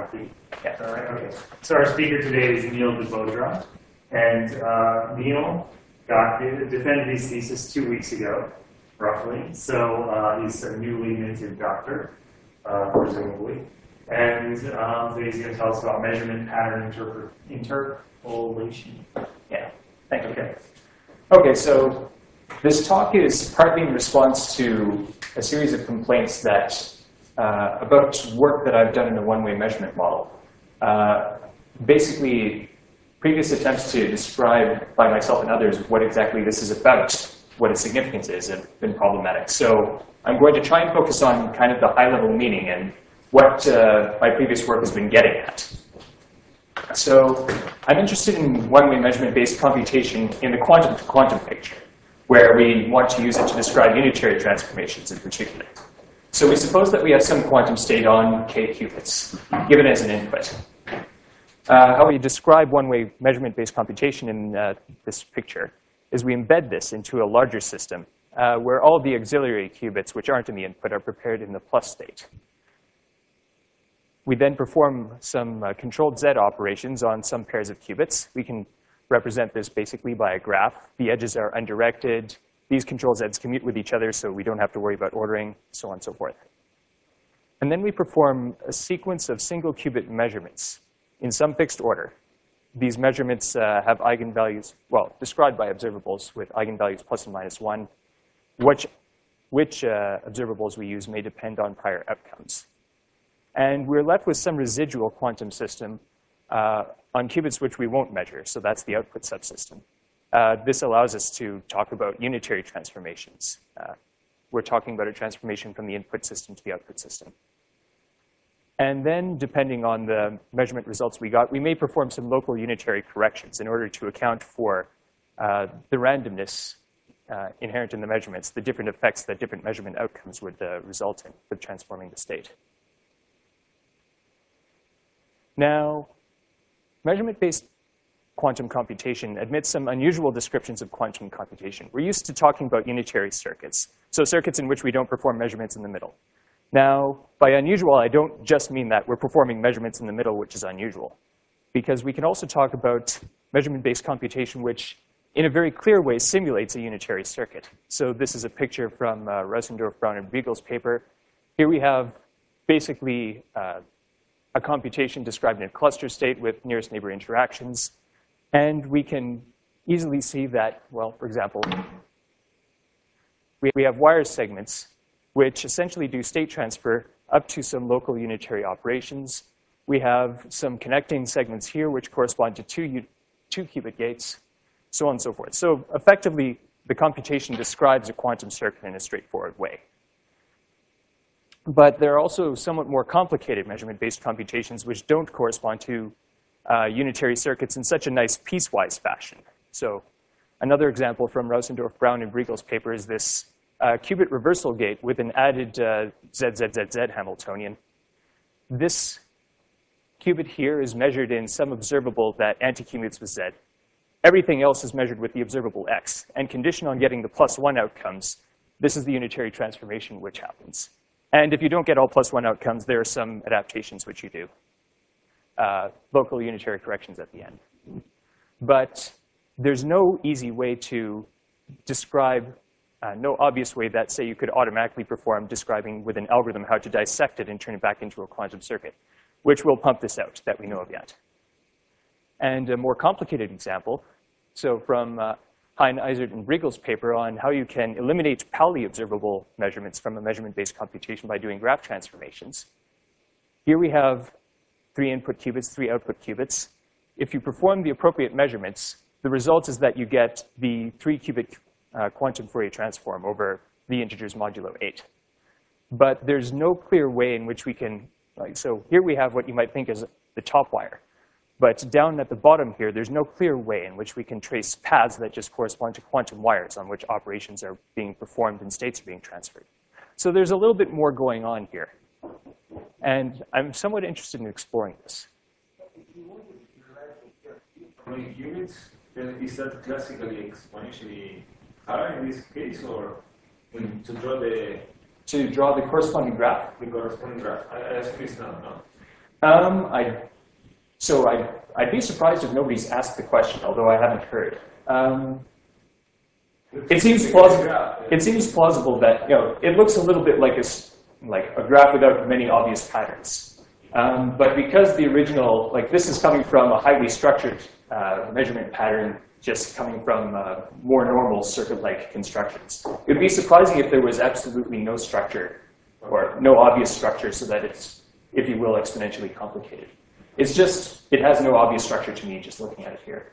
Marky. Yeah. All right. Okay. So our speaker today is Neil Debodra, and Neil defended his thesis 2 weeks ago, roughly. So he's a newly minted doctor, presumably, and today he's going to tell us about measurement pattern interpolation. Yeah. Thank you. Okay. Okay. So this talk is partly in response to a series of complaints that about work that I've done in a one-way measurement model. Basically, previous attempts to describe by myself and others what exactly this is about, what its significance is, have been problematic. So I'm going to try and focus on kind of the high-level meaning and what my previous work has been getting at. So I'm interested in one-way measurement-based computation in the quantum-to-quantum picture, where we want to use it to describe unitary transformations in particular. So we suppose that we have some quantum state on k qubits, given as an input. How we describe one-way measurement-based computation in this picture is we embed this into a larger system where all the auxiliary qubits, which aren't in the input, are prepared in the plus state. We then perform some controlled Z operations on some pairs of qubits. We can represent this basically by a graph. The edges are undirected. These control Zs commute with each other, so we don't have to worry about ordering, so on and so forth. And then we perform a sequence of single qubit measurements in some fixed order. These measurements have eigenvalues, well, described by observables with eigenvalues plus and minus 1. Which observables we use may depend on prior outcomes. And we're left with some residual quantum system on qubits which we won't measure, so that's the output subsystem. This allows us to talk about unitary transformations. We're talking about a transformation from the input system to the output system. And then, depending on the measurement results we got, we may perform some local unitary corrections in order to account for the randomness inherent in the measurements, the different effects that different measurement outcomes would result in with transforming the state. Now, measurement-based quantum computation admits some unusual descriptions of quantum computation. We're used to talking about unitary circuits, so circuits in which we don't perform measurements in the middle. Now, by unusual, I don't just mean that we're performing measurements in the middle, which is unusual, because we can also talk about measurement-based computation, which in a very clear way simulates a unitary circuit. So this is a picture from Rausendorf, Brown, and Briegel's paper. Here we have basically a computation described in a cluster state with nearest neighbor interactions. And we can easily see that, well, for example, we have wire segments which essentially do state transfer up to some local unitary operations. We have some connecting segments here which correspond to two qubit gates, so on and so forth. So effectively, the computation describes a quantum circuit in a straightforward way. But there are also somewhat more complicated measurement-based computations which don't correspond to unitary circuits in such a nice piecewise fashion. So another example from Rausendorf, Brown, and Briegel's paper is this qubit reversal gate with an added ZZZZ Hamiltonian. This qubit here is measured in some observable that anti-commutes with Z. Everything else is measured with the observable X. And conditioned on getting the +1 outcomes, this is the unitary transformation which happens. And if you don't get all +1 outcomes, there are some adaptations which you do. Local unitary corrections at the end. But there's no easy way to describe, no obvious way that, say, you could automatically perform describing with an algorithm how to dissect it and turn it back into a quantum circuit, which will pump this out that we know of yet. And a more complicated example, so from Hein, Eisert, and Briegel's paper on how you can eliminate Pauli observable measurements from a measurement-based computation by doing graph transformations. Here we have 3 input qubits, 3 output qubits. If you perform the appropriate measurements, the result is that you get the 3-qubit quantum Fourier transform over the integers modulo 8. But there's no clear way in which we can, so here we have what you might think is the top wire. But down at the bottom here, there's no clear way in which we can trace paths that just correspond to quantum wires on which operations are being performed and states are being transferred. So there's a little bit more going on here. And I'm somewhat interested in exploring this. If you want to derive how many qubits, then is that classically exponentially higher in this case, or to draw the corresponding graph? The corresponding graph. I assume it's not, no. I'd be surprised if nobody's asked the question, although I haven't heard. It seems plausible that it looks a little bit like a graph without many obvious patterns. But because the original, this is coming from a highly structured measurement pattern, just coming from more normal circuit-like constructions, it would be surprising if there was absolutely no structure or no obvious structure, so that it's, if you will, exponentially complicated. It's just, it has no obvious structure to me just looking at it here.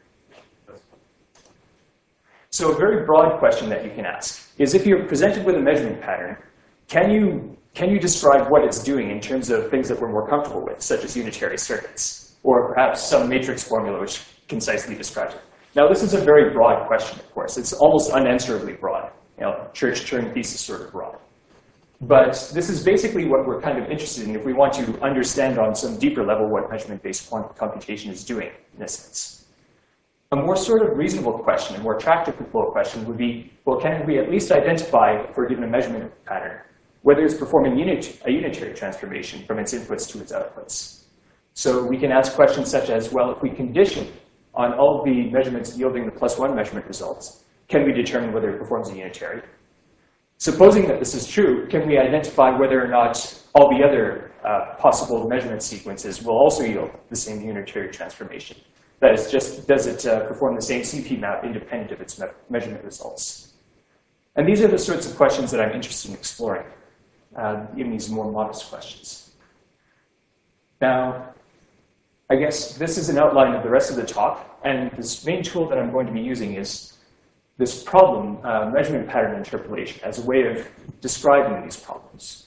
So a very broad question that you can ask is, if you're presented with a measurement pattern, can you describe what it's doing in terms of things that we're more comfortable with, such as unitary circuits, or perhaps some matrix formula which concisely describes it? Now, this is a very broad question, of course. It's almost unanswerably broad. Church-Turing thesis sort of broad. But this is basically what we're kind of interested in if we want to understand on some deeper level what measurement-based computation is doing, in a sense. A more sort of reasonable question, a more tractable question would be, well, can we at least identify, for a given measurement pattern, whether it's performing a unitary transformation from its inputs to its outputs? So we can ask questions such as, well, if we condition on all the measurements yielding the +1 measurement results, can we determine whether it performs a unitary? Supposing that this is true, can we identify whether or not all the other possible measurement sequences will also yield the same unitary transformation? That is, just does it perform the same CP map independent of its measurement results? And these are the sorts of questions that I'm interested in exploring, in these more modest questions. Now, I guess this is an outline of the rest of the talk, and this main tool that I'm going to be using is this problem, measurement pattern interpolation, as a way of describing these problems.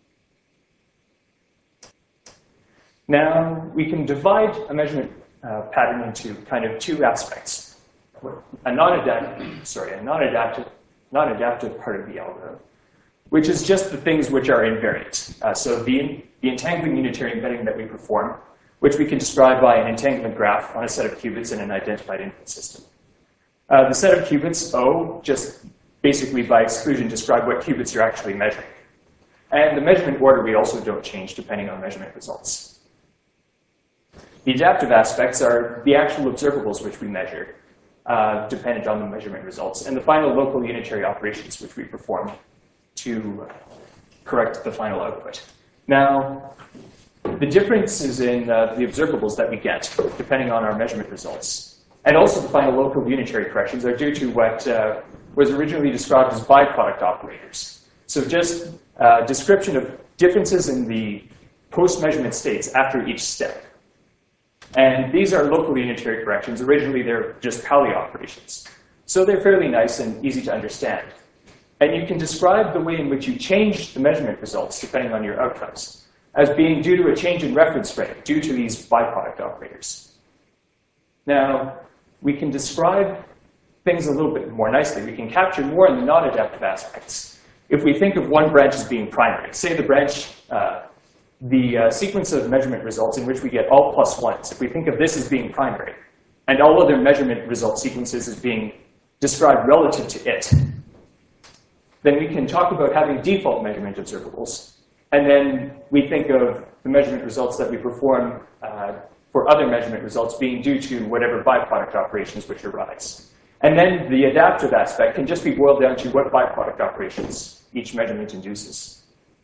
Now, we can divide a measurement pattern into kind of two aspects. A non-adaptive part of the algorithm, which is just the things which are invariant. So the entangling unitary embedding that we perform, which we can describe by an entanglement graph on a set of qubits in an identified input system. The set of qubits, O, just basically by exclusion describe what qubits you're actually measuring. And the measurement order we also don't change depending on measurement results. The adaptive aspects are the actual observables which we measure, dependent on the measurement results, and the final local unitary operations which we perform to correct the final output. Now, the differences in the observables that we get, depending on our measurement results, and also the final local unitary corrections, are due to what was originally described as byproduct operators. So just description of differences in the post-measurement states after each step. And these are local unitary corrections. Originally, they're just Pauli operations. So they're fairly nice and easy to understand. And you can describe the way in which you change the measurement results, depending on your outcomes, as being due to a change in reference frame, due to these byproduct operators. Now, we can describe things a little bit more nicely. We can capture more in the non-adaptive aspects. If we think of one branch as being primary, say the branch, the sequence of measurement results in which we get all +1s, if we think of this as being primary, and all other measurement result sequences as being described relative to it, then we can talk about having default measurement observables. And then we think of the measurement results that we perform for other measurement results being due to whatever byproduct operations which arise. And then the adaptive aspect can just be boiled down to what byproduct operations each measurement induces.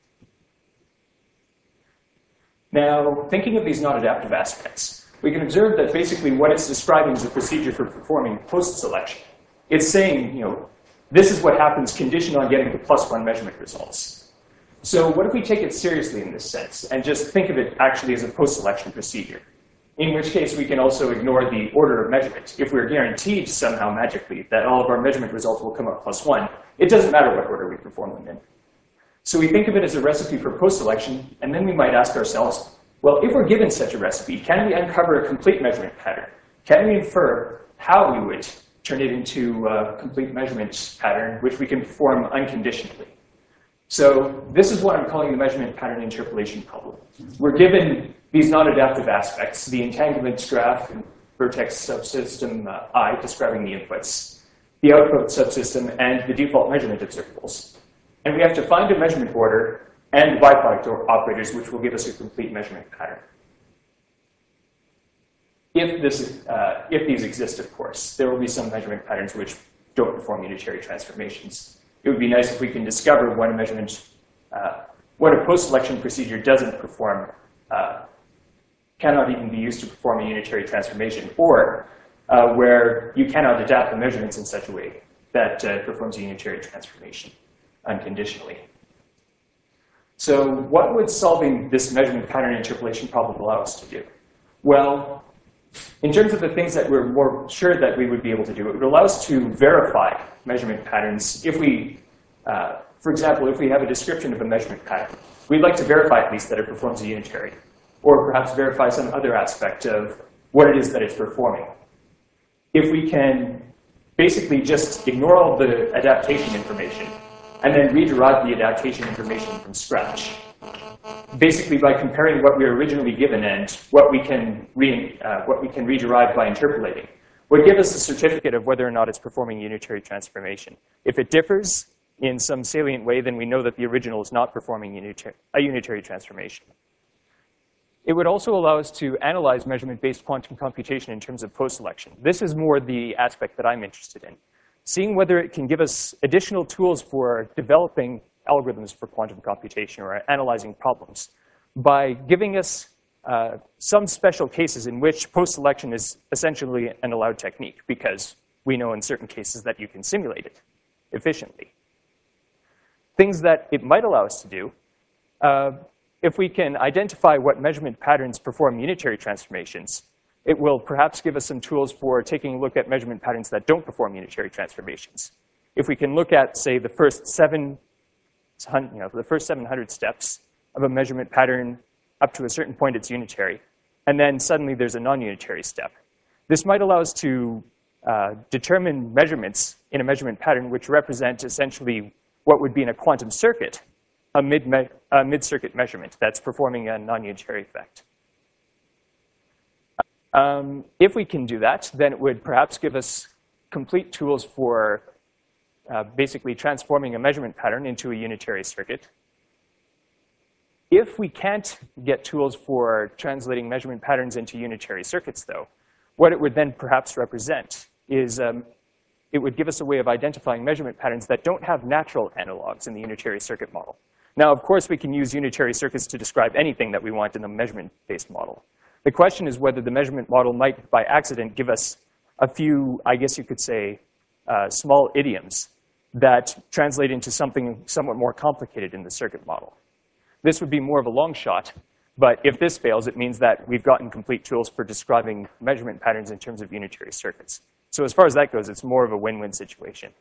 Now, thinking of these non-adaptive aspects, we can observe that basically what it's describing is a procedure for performing post-selection. It's saying, this is what happens conditioned on getting the +1 measurement results. So what if we take it seriously in this sense and just think of it actually as a post-selection procedure? In which case, we can also ignore the order of measurement. If we're guaranteed somehow magically that all of our measurement results will come up +1, it doesn't matter what order we perform them in. So we think of it as a recipe for post-selection, and then we might ask ourselves, well, if we're given such a recipe, can we uncover a complete measurement pattern? Can we infer how we would turn it into a complete measurement pattern, which we can perform unconditionally? So this is what I'm calling the measurement pattern interpolation problem. We're given these non-adaptive aspects, the entanglement graph and vertex subsystem I describing the inputs, the output subsystem, and the default measurement observables. And we have to find a measurement order and byproduct operators which will give us a complete measurement pattern. if these exist, of course. There will be some measurement patterns which don't perform unitary transformations. It would be nice if we can discover when a post-selection procedure doesn't perform, cannot even be used to perform a unitary transformation, or where you cannot adapt the measurements in such a way that performs a unitary transformation unconditionally. So what would solving this measurement pattern interpolation problem allow us to do? Well, in terms of the things that we're more sure that we would be able to do, it would allow us to verify measurement patterns if we, for example, if we have a description of a measurement pattern, we'd like to verify at least that it performs a unitary, or perhaps verify some other aspect of what it is that it's performing. If we can basically just ignore all the adaptation information and then rederive the adaptation information from scratch, basically by comparing what we were originally given and what we can rederive by interpolating, would give us a certificate of whether or not it's performing a unitary transformation. If it differs in some salient way, then we know that the original is not performing a unitary transformation. It would also allow us to analyze measurement-based quantum computation in terms of post-selection. This is more the aspect that I'm interested in, seeing whether it can give us additional tools for developing algorithms for quantum computation or analyzing problems by giving us some special cases in which post-selection is essentially an allowed technique, because we know in certain cases that you can simulate it efficiently. Things that it might allow us to do, if we can identify what measurement patterns perform unitary transformations, it will perhaps give us some tools for taking a look at measurement patterns that don't perform unitary transformations. If we can look at, say, the first 700 steps of a measurement pattern, up to a certain point it's unitary, and then suddenly there's a non-unitary step. This might allow us to determine measurements in a measurement pattern which represent essentially what would be in a quantum circuit, a mid-circuit measurement that's performing a non-unitary effect. If we can do that, then it would perhaps give us complete tools for basically transforming a measurement pattern into a unitary circuit. If we can't get tools for translating measurement patterns into unitary circuits, though, what it would then perhaps represent is it would give us a way of identifying measurement patterns that don't have natural analogs in the unitary circuit model. Now, of course, we can use unitary circuits to describe anything that we want in the measurement-based model. The question is whether the measurement model might, by accident, give us a few, I guess you could say, small idioms that translate into something somewhat more complicated in the circuit model. This would be more of a long shot, but if this fails, it means that we've gotten complete tools for describing measurement patterns in terms of unitary circuits. So as far as that goes, it's more of a win-win situation.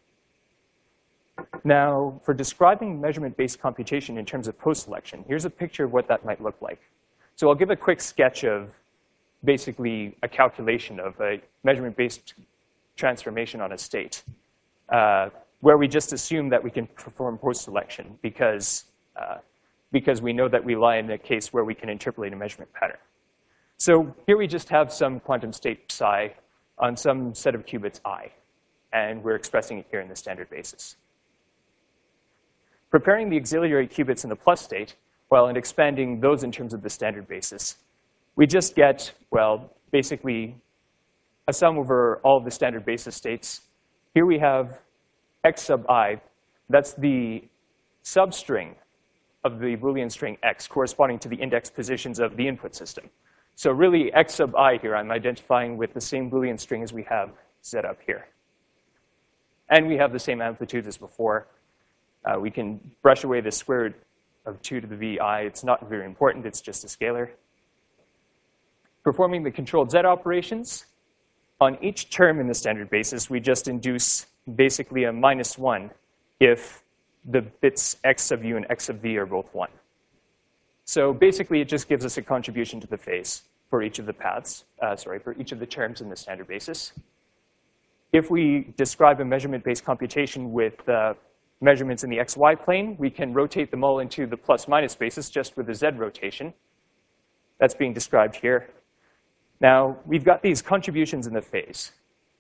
Now, for describing measurement-based computation in terms of post-selection, here's a picture of what that might look like. So I'll give a quick sketch of basically a calculation of a measurement-based transformation on a state, where we just assume that we can perform post-selection because we know that we lie in a case where we can interpolate a measurement pattern. So here we just have some quantum state psi on some set of qubits I, and we're expressing it here in the standard basis. Preparing the auxiliary qubits in the plus state, and expanding those in terms of the standard basis, we just get, well, basically a sum over all of the standard basis states. Here we have x sub I. That's the substring of the Boolean string x corresponding to the index positions of the input system. So really, x sub I here, I'm identifying with the same Boolean string as we have z up here. And we have the same amplitudes as before. We can brush away the square root of 2 to the vi. It's not very important. It's just a scalar. Performing the controlled z operations, on each term in the standard basis, we just induce basically a -1 if the bits x sub u and x sub v are both 1. So basically, it just gives us a contribution to the phase for each of the paths, for each of the terms in the standard basis. If we describe a measurement-based computation with measurements in the xy plane, we can rotate them all into the plus-minus basis just with a z rotation. That's being described here. Now, we've got these contributions in the phase.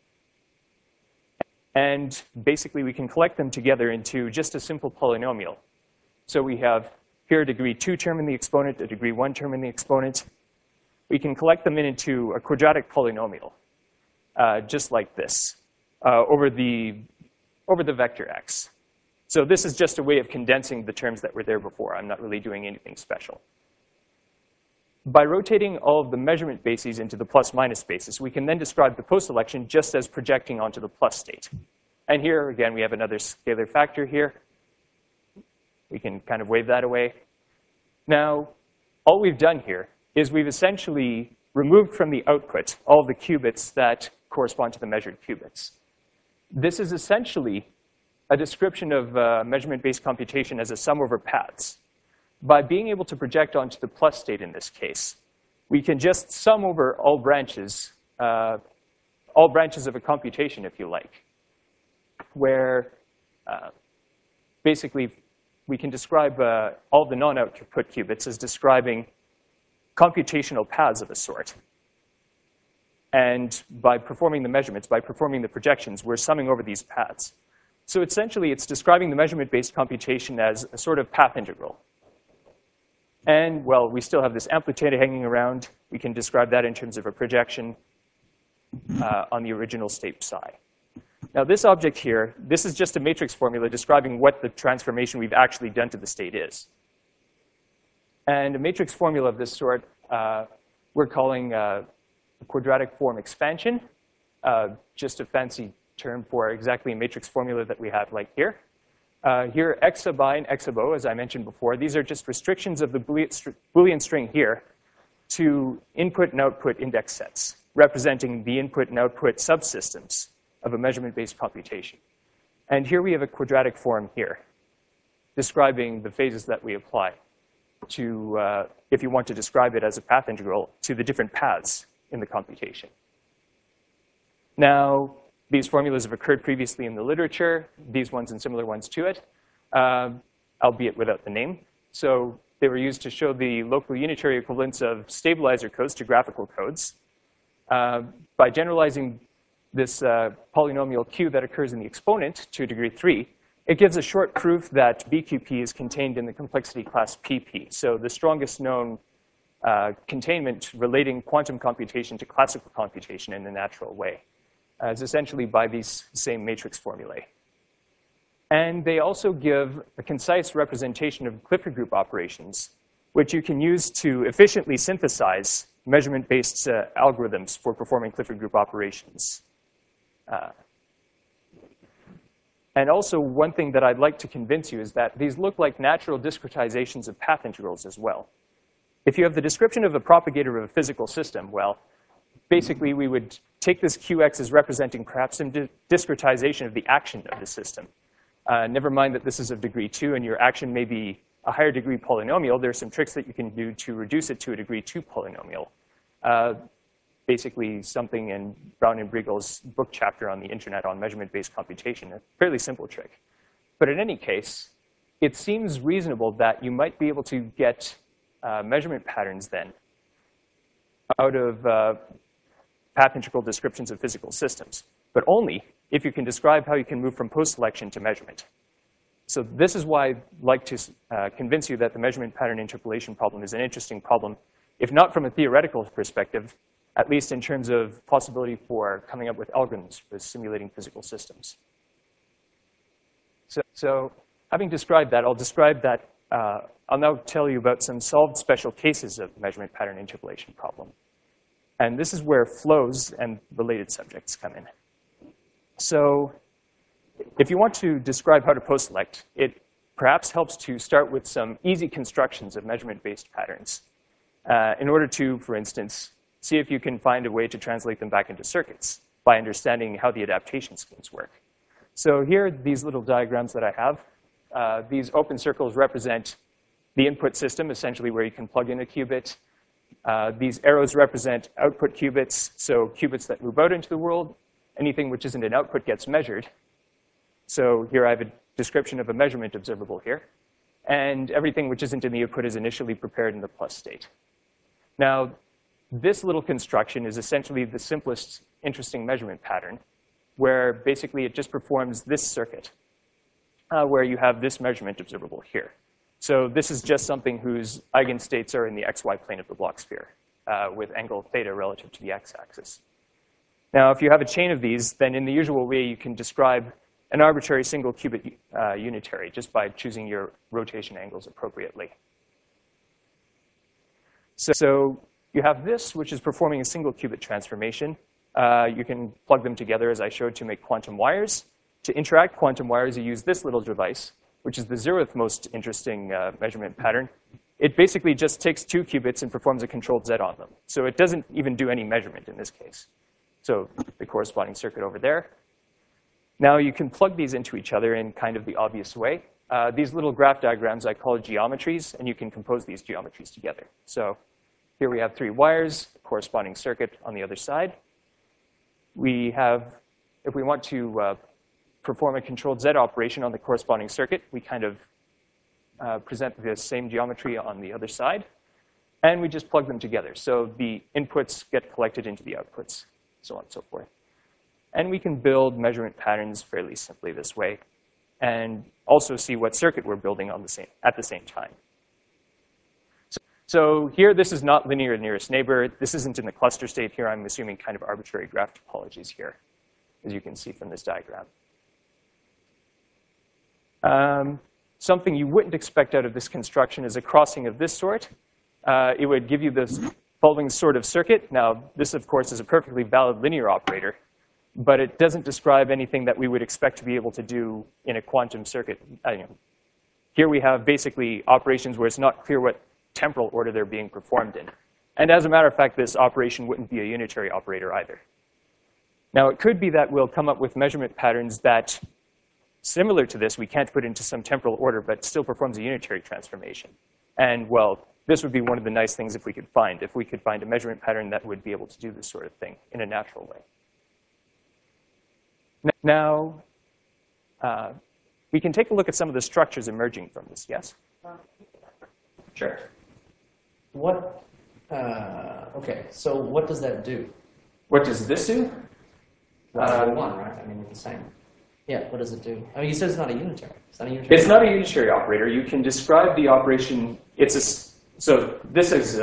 And basically, we can collect them together into just a simple polynomial. So we have here a degree 2 term in the exponent, a degree 1 term in the exponent. we can collect them into a quadratic polynomial, just like this, over the vector x. So this is just a way of condensing the terms that were there before. I'm not really doing anything special. By rotating all of the measurement bases into the plus-minus basis, we can then describe the post-selection just as projecting onto the plus state. And here, again, we have another scalar factor here. We can kind of wave that away. Now, all we've done here is we've essentially removed from the output all of the qubits that correspond to the measured qubits. This is essentially a description of measurement-based computation as a sum over paths. By being able to project onto the plus state in this case, we can just sum over all branches of a computation, if you like, where basically we can describe all the non-output qubits as describing computational paths of a sort. And by performing the measurements, by performing the projections, we're summing over these paths. So essentially, it's describing the measurement-based computation as a sort of path integral. And, well, we still have this amplitude hanging around. We can describe that in terms of a projection on the original state psi. Now, this object here, this is just a matrix formula describing what the transformation we've actually done to the state is. And a matrix formula of this sort, we're calling a quadratic form expansion, just a fancy term for exactly a matrix formula that we have like here. Here, x sub I and x sub O, as I mentioned before, these are just restrictions of the Boolean string here to input and output index sets, representing the input and output subsystems of a measurement-based computation. And here we have a quadratic form here, describing the phases that we apply to, if you want to describe it as a path integral, to the different paths in the computation. Now, these formulas have occurred previously in the literature, these ones and similar ones to it, albeit without the name. So they were used to show the local unitary equivalence of stabilizer codes to graphical codes. By generalizing this polynomial q that occurs in the exponent to degree 3, it gives a short proof that BQP is contained in the complexity class PP. So the strongest known containment relating quantum computation to classical computation in a natural way. Is essentially by these same matrix formulae. And they also give a concise representation of Clifford group operations, which you can use to efficiently synthesize measurement-based algorithms for performing Clifford group operations. And also, one thing that I'd like to convince you is that these look like natural discretizations of path integrals as well. If you have the description of a propagator of a physical system, well, basically, we would take this qx as representing perhaps some discretization of the action of the system. Never mind that this is of degree 2, and your action may be a higher degree polynomial. There are some tricks that you can do to reduce it to a degree 2 polynomial. Basically, something in Brown and Briegel's book chapter on the internet on measurement-based computation, a fairly simple trick. But in any case, it seems reasonable that you might be able to get measurement patterns then out of path integral descriptions of physical systems, but only if you can describe how you can move from post-selection to measurement. So this is why I'd like to convince you that the measurement pattern interpolation problem is an interesting problem, if not from a theoretical perspective, at least in terms of possibility for coming up with algorithms for simulating physical systems. So having described that, I'll now tell you about some solved special cases of the measurement pattern interpolation problem. And this is where flows and related subjects come in. So if you want to describe how to post-select, it perhaps helps to start with some easy constructions of measurement-based patterns in order to, for instance, see if you can find a way to translate them back into circuits by understanding how the adaptation schemes work. So here, these little diagrams that I have, these open circles represent the input system, essentially where you can plug in a qubit. These arrows represent output qubits, so qubits that move out into the world. Anything which isn't an output gets measured. So here I have a description of a measurement observable here. And everything which isn't in the output is initially prepared in the plus state. Now, this little construction is essentially the simplest interesting measurement pattern, where basically it just performs this circuit, where you have this measurement observable here. So this is just something whose eigenstates are in the xy plane of the Bloch sphere. with angle theta relative to the x-axis. Now, if you have a chain of these, then in the usual way, you can describe an arbitrary single qubit unitary just by choosing your rotation angles appropriately. So you have this, which is performing a single qubit transformation. You can plug them together, as I showed, to make quantum wires. To interact quantum wires, you use this little device, which is the 0th most interesting measurement pattern. It basically just takes 2 qubits and performs a controlled Z on them. So it doesn't even do any measurement in this case. So the corresponding circuit over there. Now you can plug these into each other in kind of the obvious way. These little graph diagrams I call geometries, and you can compose these geometries together. So here we have 3 wires, a corresponding circuit on the other side. We have, if we want to perform a controlled Z operation on the corresponding circuit, we kind of present the same geometry on the other side, and we just plug them together. So the inputs get collected into the outputs, so on and so forth. And we can build measurement patterns fairly simply this way, and also see what circuit we're building on at the same time. So here, this is not linear nearest neighbor. This isn't in the cluster state here. I'm assuming kind of arbitrary graph topologies here, as you can see from this diagram. Something you wouldn't expect out of this construction is a crossing of this sort. It would give you this following sort of circuit. Now, this, of course, is a perfectly valid linear operator, but it doesn't describe anything that we would expect to be able to do in a quantum circuit. Here we have basically operations where it's not clear what temporal order they're being performed in. And as a matter of fact, this operation wouldn't be a unitary operator either. Now, it could be that we'll come up with measurement patterns that, similar to this, we can't put into some temporal order, but still performs a unitary transformation. And, well, this would be one of the nice things if we could find a measurement pattern that would be able to do this sort of thing in a natural way. Now, we can take a look at some of the structures emerging from this, yes? Sure. Okay, so what does that do? What does this do? One, right? I mean, it's the same. Yeah, what does it do? I mean, you said it's not a unitary. It's not a unitary. It's not a unitary operator. You can describe the operation. So this is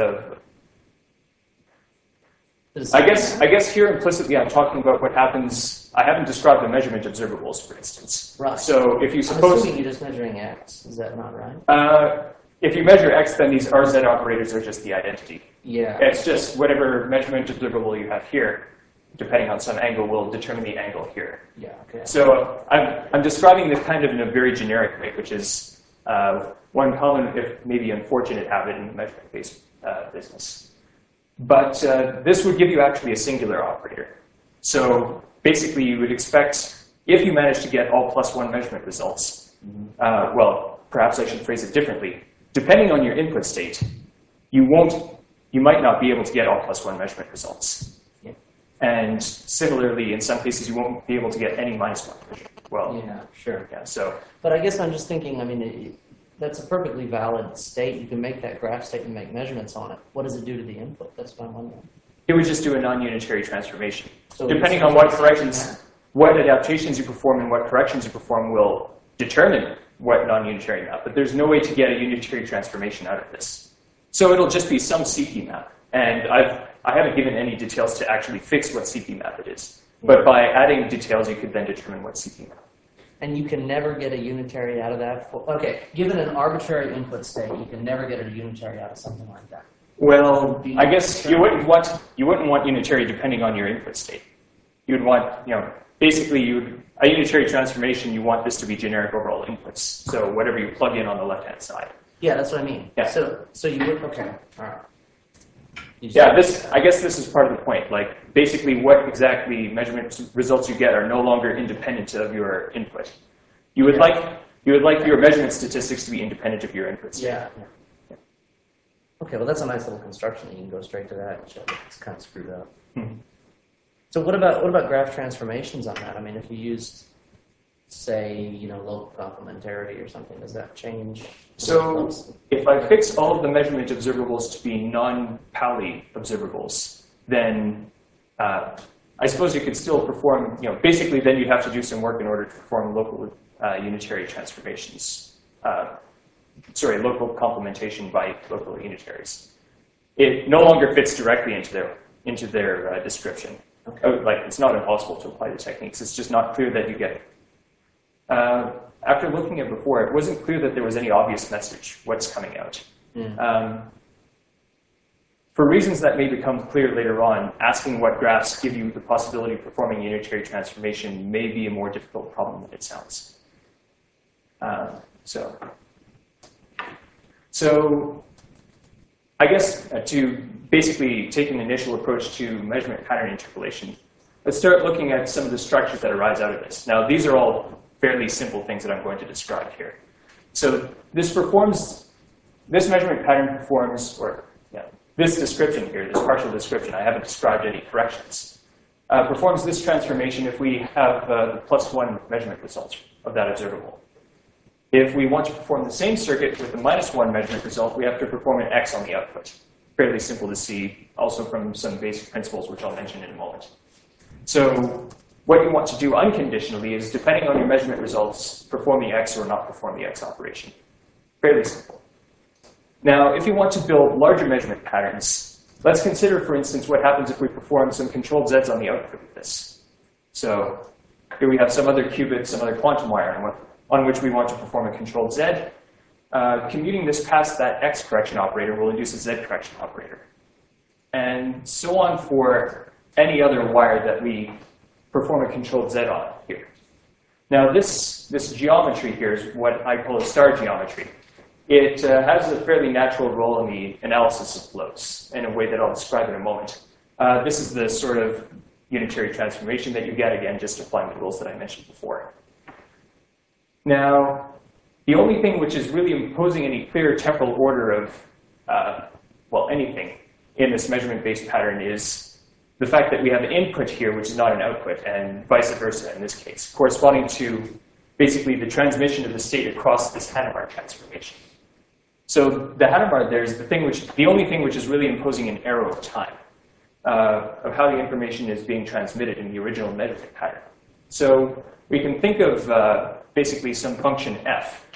I guess here implicitly I'm talking about what happens. I haven't described the measurement observables, for instance. Right. So if you suppose, I'm assuming you're just measuring x. Is that not right? If you measure x, then these RZ operators are just the identity. Yeah. It's just whatever measurement observable you have here, depending on some angle, will determine the angle here. Yeah. Okay. So I'm describing this kind of in a very generic way, which is one common, if maybe unfortunate, habit in the measurement-based business. But this would give you actually a singular operator. So basically, you would expect, if you manage to get all +1 measurement results, well, perhaps I should phrase it differently. Depending on your input state, you might not be able to get all +1 measurement results. Yeah. And similarly, in some cases, you won't be able to get any -1 measurement. Well, yeah, sure. Yeah, so. But I guess I'm just thinking, I mean, that's a perfectly valid state. You can make that graph state and make measurements on it. What does it do to the input? That's what I'm wondering. It would just do a non-unitary transformation. So depending on what corrections, what adaptations you perform and what corrections you perform will determine what non-unitary map. But there's no way to get a unitary transformation out of this. So it'll just be some CP map. And I haven't given any details to actually fix what CP map it is. But by adding details, you could then determine what CP map. And you can never get a unitary out of that? Okay, given an arbitrary input state, you can never get a unitary out of something like that. Well, I guess you wouldn't want unitary depending on your input state. You would want, basically a unitary transformation, you want this to be generic over all inputs. So whatever you plug in on the left-hand side. Yeah, that's what I mean. Yeah. So you would, okay, all right. Yeah, I guess this is part of the point. Like, basically, what exactly measurement results you get are no longer independent of your input. You would like your measurement statistics to be independent of your inputs. Yeah. Okay, well, that's a nice little construction. You can go straight to that. It's kind of screwed up. Mm-hmm. So what about graph transformations on that? I mean, if you used, say, local complementarity or something, does that change? So if I fix all of the measurement observables to be non-Pauli observables, then I suppose you could still perform, basically then you'd have to do some work in order to perform local unitary transformations. Local complementation by local unitaries. it no longer fits directly into their description. Okay. Like, it's not impossible to apply the techniques. It's just not clear that you get it. After looking at it before, it wasn't clear that there was any obvious message, what's coming out. For reasons that may become clear later on, asking what graphs give you the possibility of performing unitary transformation may be a more difficult problem than it sounds. So I guess to basically take an initial approach to measurement pattern interpolation, let's start looking at some of the structures that arise out of this. Now, these are all fairly simple things that I'm going to describe here. So this measurement pattern performs, this description here, this partial description, I haven't described any corrections, performs this transformation if we have the +1 measurement results of that observable. If we want to perform the same circuit with the -1 measurement result, we have to perform an X on the output. Fairly simple to see, also from some basic principles, which I'll mention in a moment. So what you want to do unconditionally is, depending on your measurement results, perform the X or not perform the X operation. Fairly simple. Now, if you want to build larger measurement patterns, let's consider, for instance, what happens if we perform some controlled Zs on the output of this. So here we have some other qubit, some other quantum wire on which we want to perform a controlled Z. Commuting this past that X correction operator will induce a Z correction operator. And so on for any other wire that we perform a controlled Z on here. Now, this geometry here is what I call a star geometry. It has a fairly natural role in the analysis of flows in a way that I'll describe in a moment. This is the sort of unitary transformation that you get, again, just applying the rules that I mentioned before. Now, the only thing which is really imposing any clear temporal order of, anything in this measurement-based pattern is the fact that we have an input here, which is not an output, and vice versa in this case, corresponding to basically the transmission of the state across this Hadamard transformation. So the Hadamard there is the only thing which is really imposing an arrow of time of how the information is being transmitted in the original measurement pattern. So we can think of basically some function f,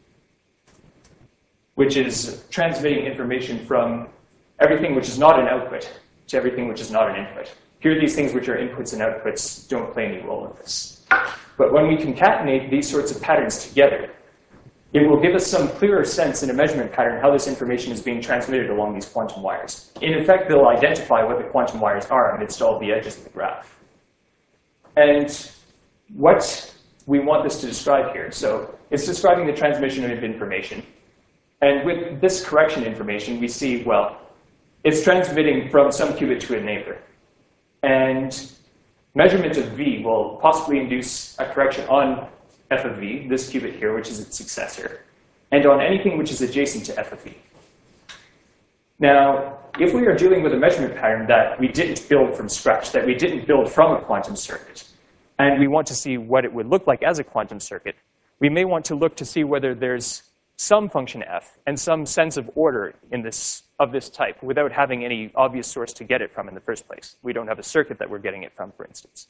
which is transmitting information from everything which is not an output to everything which is not an input. Here, these things which are inputs and outputs don't play any role in this. But when we concatenate these sorts of patterns together, it will give us some clearer sense in a measurement pattern how this information is being transmitted along these quantum wires. In effect, they'll identify what the quantum wires are amidst all the edges of the graph. And what we want this to describe here, so it's describing the transmission of information. And with this correction information, we see, well, it's transmitting from some qubit to a neighbor. And measurement of V will possibly induce a correction on f of V, this qubit here, which is its successor, and on anything which is adjacent to f of V. Now, if we are dealing with a measurement pattern that we didn't build from scratch, that we didn't build from a quantum circuit, and we want to see what it would look like as a quantum circuit, we may want to look to see whether there's some function f and some sense of order of this type without having any obvious source to get it from in the first place. We don't have a circuit that we're getting it from, for instance.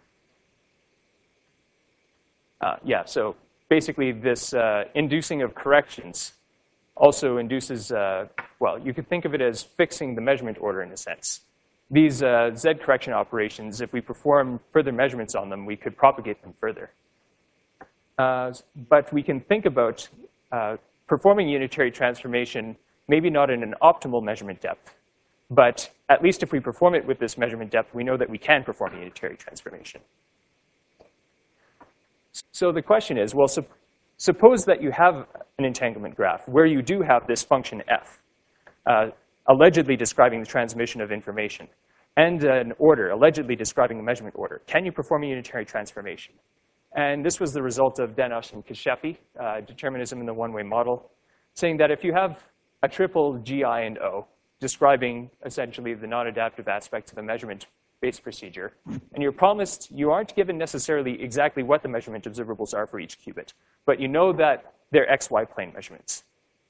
So basically this inducing of corrections also induces, you could think of it as fixing the measurement order in a sense. These Z correction operations, if we perform further measurements on them, we could propagate them further. But we can think about performing unitary transformation, maybe not in an optimal measurement depth, but at least if we perform it with this measurement depth, we know that we can perform a unitary transformation. So the question is, well, suppose that you have an entanglement graph where you do have this function f, allegedly describing the transmission of information, and an order allegedly describing a measurement order. Can you perform a unitary transformation? And this was the result of Danosh and Kashefi, determinism in the one-way model, saying that if you have a triple Gi and O describing essentially the non-adaptive aspects of a measurement-based procedure, and you aren't given necessarily exactly what the measurement observables are for each qubit, but you know that they're XY plane measurements.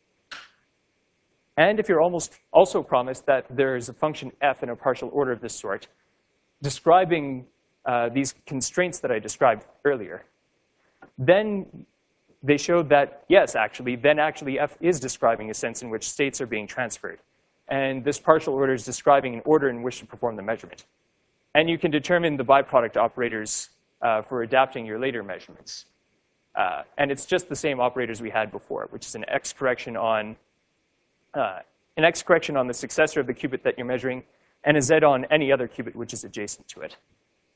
And if you're also promised that there's a function f in a partial order of this sort, describing these constraints that I described earlier, then they showed that, yes, actually f is describing a sense in which states are being transferred. and this partial order is describing an order in which to perform the measurement. And you can determine the byproduct operators for adapting your later measurements. And it's just the same operators we had before, which is an x correction on the successor of the qubit that you're measuring, and a z on any other qubit which is adjacent to it.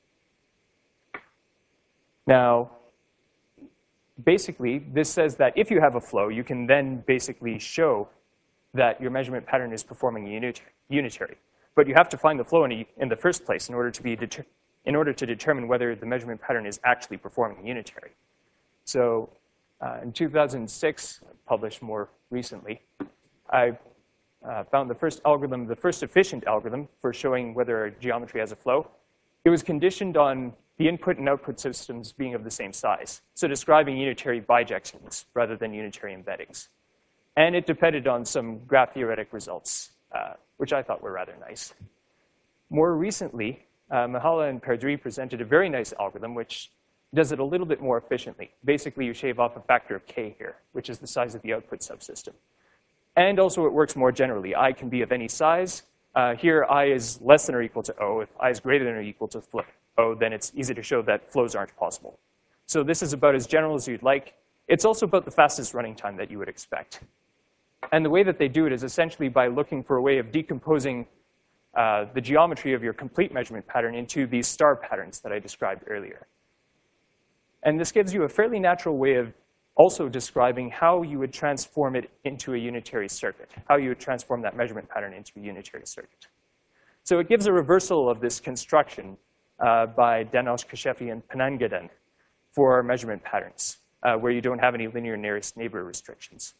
Now, basically, this says that if you have a flow, you can then basically show that your measurement pattern is performing unitary. But you have to find the flow in the first place in order to determine whether the measurement pattern is actually performing unitary. So in 2006, published more recently, I found the first efficient algorithm for showing whether a geometry has a flow. It was conditioned on the input and output systems being of the same size, so describing unitary bijections rather than unitary embeddings. And it depended on some graph-theoretic results, which I thought were rather nice. More recently, Mihala and Perdrix presented a very nice algorithm which does it a little bit more efficiently. Basically, you shave off a factor of k here, which is the size of the output subsystem. And also, it works more generally. I can be of any size. Here, I is less than or equal to O. If I is greater than or equal to O, then it's easy to show that flows aren't possible. So this is about as general as you'd like. It's also about the fastest running time that you would expect. And the way that they do it is essentially by looking for a way of decomposing the geometry of your complete measurement pattern into these star patterns that I described earlier. And this gives you a fairly natural way of also describing how you would transform it into a unitary circuit, how you would transform that measurement pattern into a unitary circuit. So it gives a reversal of this construction by Danosh, Kashefi, and Panangadan for measurement patterns, where you don't have any linear nearest neighbor restrictions.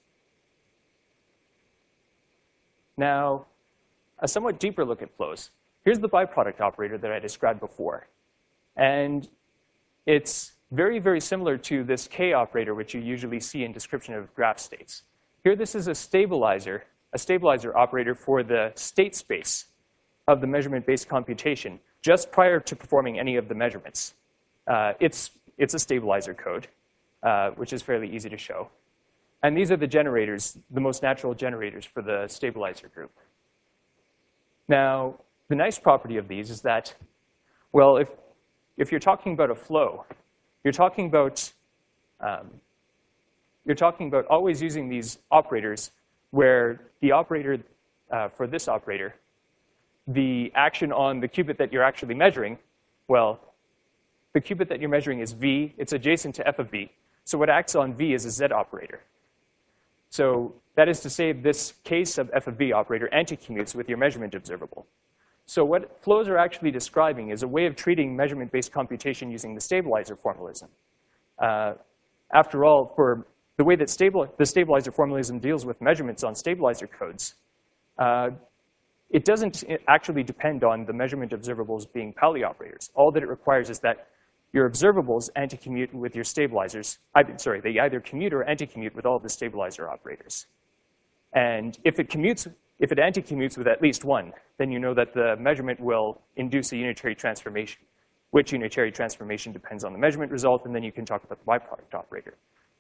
Now, a somewhat deeper look at flows. Here's the byproduct operator that I described before. And it's very, very similar to this K operator, which you usually see in description of graph states. Here, this is a stabilizer operator for the state space of the measurement-based computation, just prior to performing any of the measurements. It's a stabilizer code, which is fairly easy to show. And these are the generators, the most natural generators for the stabilizer group. Now, the nice property of these is that, well, if you're talking about a flow, you're talking about always using these operators where the operator, for this operator, the action on the qubit that you're actually measuring, well, the qubit that you're measuring is V. It's adjacent to f of V. So what acts on V is a Z operator. So that is to say, this case of f of V operator anti-commutes with your measurement observable. So what flows are actually describing is a way of treating measurement-based computation using the stabilizer formalism. After all, for the way that the stabilizer formalism deals with measurements on stabilizer codes, it doesn't actually depend on the measurement observables being Pauli operators. All that it requires is that your observables anti-commute with your stabilizers. They either commute or anti-commute with all of the stabilizer operators. And if it anti-commutes with at least one, then you know that the measurement will induce a unitary transformation. Which unitary transformation depends on the measurement result, and then you can talk about the byproduct operator.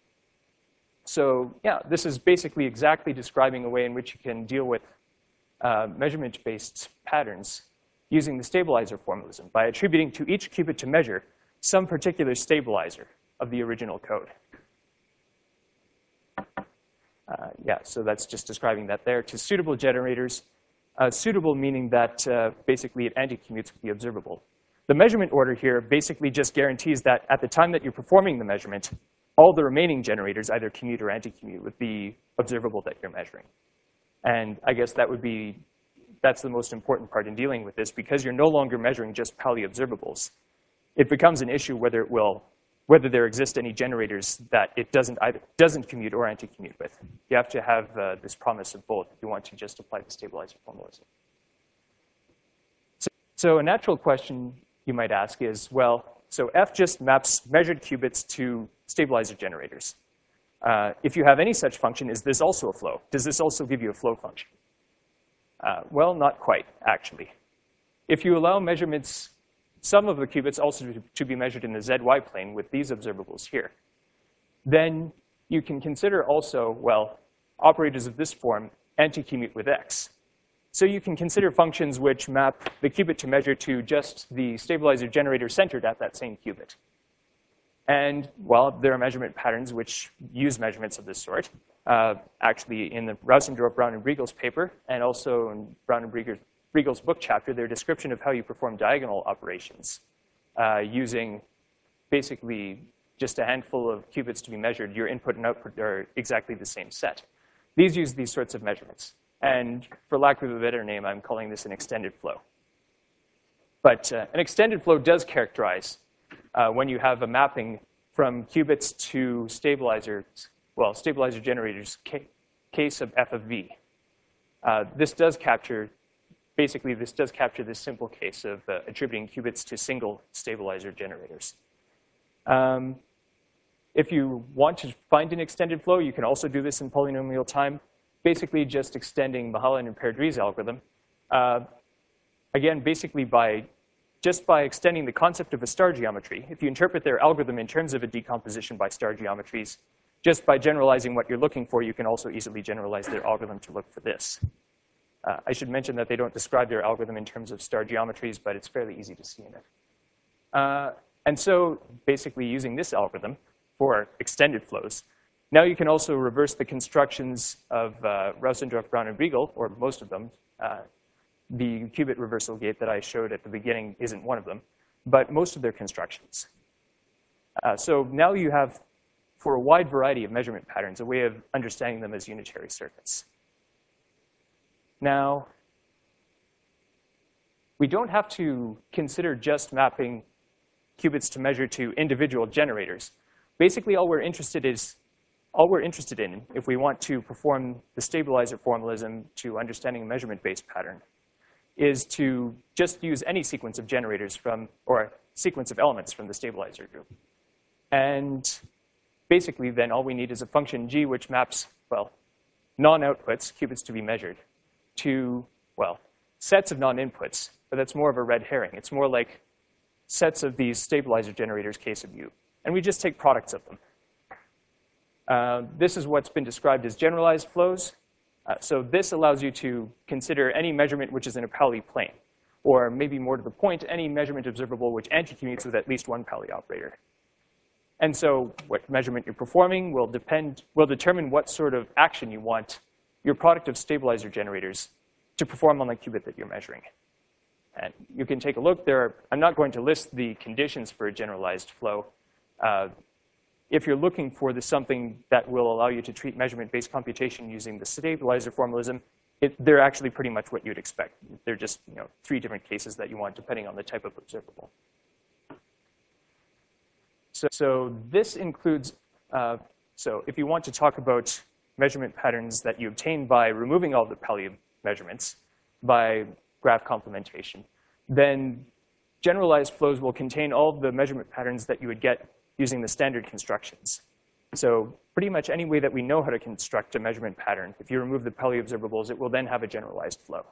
So yeah, this is basically exactly describing a way in which you can deal with measurement-based patterns using the stabilizer formalism by attributing to each qubit to measure some particular stabilizer of the original code. Yeah, so that's just describing that there. To suitable generators, suitable meaning that basically it anti-commutes with the observable. The measurement order here basically just guarantees that at the time that you're performing the measurement, all the remaining generators either commute or anti-commute with the observable that you're measuring. And I guess that's the most important part in dealing with this, because you're no longer measuring just Pauli observables. It becomes an issue whether there exist any generators that it doesn't commute or anti-commute with. You have to have this promise of both if you want to just apply the stabilizer formalism. So a natural question you might ask is, well, so F just maps measured qubits to stabilizer generators. If you have any such function, is this also a flow? Does this also give you a flow function? Well, not quite, actually. If you allow measurements, some of the qubits also to be measured in the ZY plane with these observables here, then you can consider also, well, operators of this form anti-commute with X. So you can consider functions which map the qubit to measure to just the stabilizer generator centered at that same qubit. And, well, there are measurement patterns which use measurements of this sort. Actually, in the Rausendorf, Brown, and Briegel's paper, and also in Brown and Briegel's book chapter, their description of how you perform diagonal operations using basically just a handful of qubits to be measured. Your input and output are exactly the same set. These use these sorts of measurements. And for lack of a better name, I'm calling this an extended flow. But an extended flow does characterize when you have a mapping from qubits to stabilizers, well, stabilizer generators, case of f of v. This does capture, basically, this does capture this simple case of attributing qubits to single stabilizer generators. If you want to find an extended flow, you can also do this in polynomial time, basically just extending Mahalan and Perdrix's algorithm. Again, basically just by extending the concept of a star geometry. If you interpret their algorithm in terms of a decomposition by star geometries, just by generalizing what you're looking for, you can also easily generalize their algorithm to look for this. I should mention that they don't describe their algorithm in terms of star geometries, but it's fairly easy to see in it. And so basically using this algorithm for extended flows, now you can also reverse the constructions of Rausendorf, Brown, and Briegel, or most of them. The qubit reversal gate that I showed at the beginning isn't one of them, but most of their constructions. So now you have, for a wide variety of measurement patterns, a way of understanding them as unitary circuits. Now, we don't have to consider just mapping qubits to measure to individual generators. Basically, all we're interested in, if we want to perform the stabilizer formalism to understanding a measurement-based pattern, is to just use any sequence of generators from, or sequence of elements from the stabilizer group. And basically, then all we need is a function g which maps, well, non-outputs, qubits to be measured, to, well, sets of non-inputs. But that's more of a red herring. It's more like sets of these stabilizer generators, case of u. And we just take products of them. This is what's been described as generalized flows. So this allows you to consider any measurement which is in a Pauli plane, or maybe more to the point, any measurement observable which anti-commutes with at least one Pauli operator. And so what measurement you're performing will determine what sort of action you want your product of stabilizer generators to perform on the qubit that you're measuring. And you can take a look there. I'm not going to list the conditions for a generalized flow. If you're looking for something that will allow you to treat measurement-based computation using the stabilizer formalism, they're actually pretty much what you'd expect. They're just 3 different cases that you want, depending on the type of observable. So this includes, so if you want to talk about measurement patterns that you obtain by removing all the Pauli measurements by graph complementation, then generalized flows will contain all of the measurement patterns that you would get using the standard constructions. So pretty much any way that we know how to construct a measurement pattern, if you remove the Pauli observables, it will then have a generalized flow.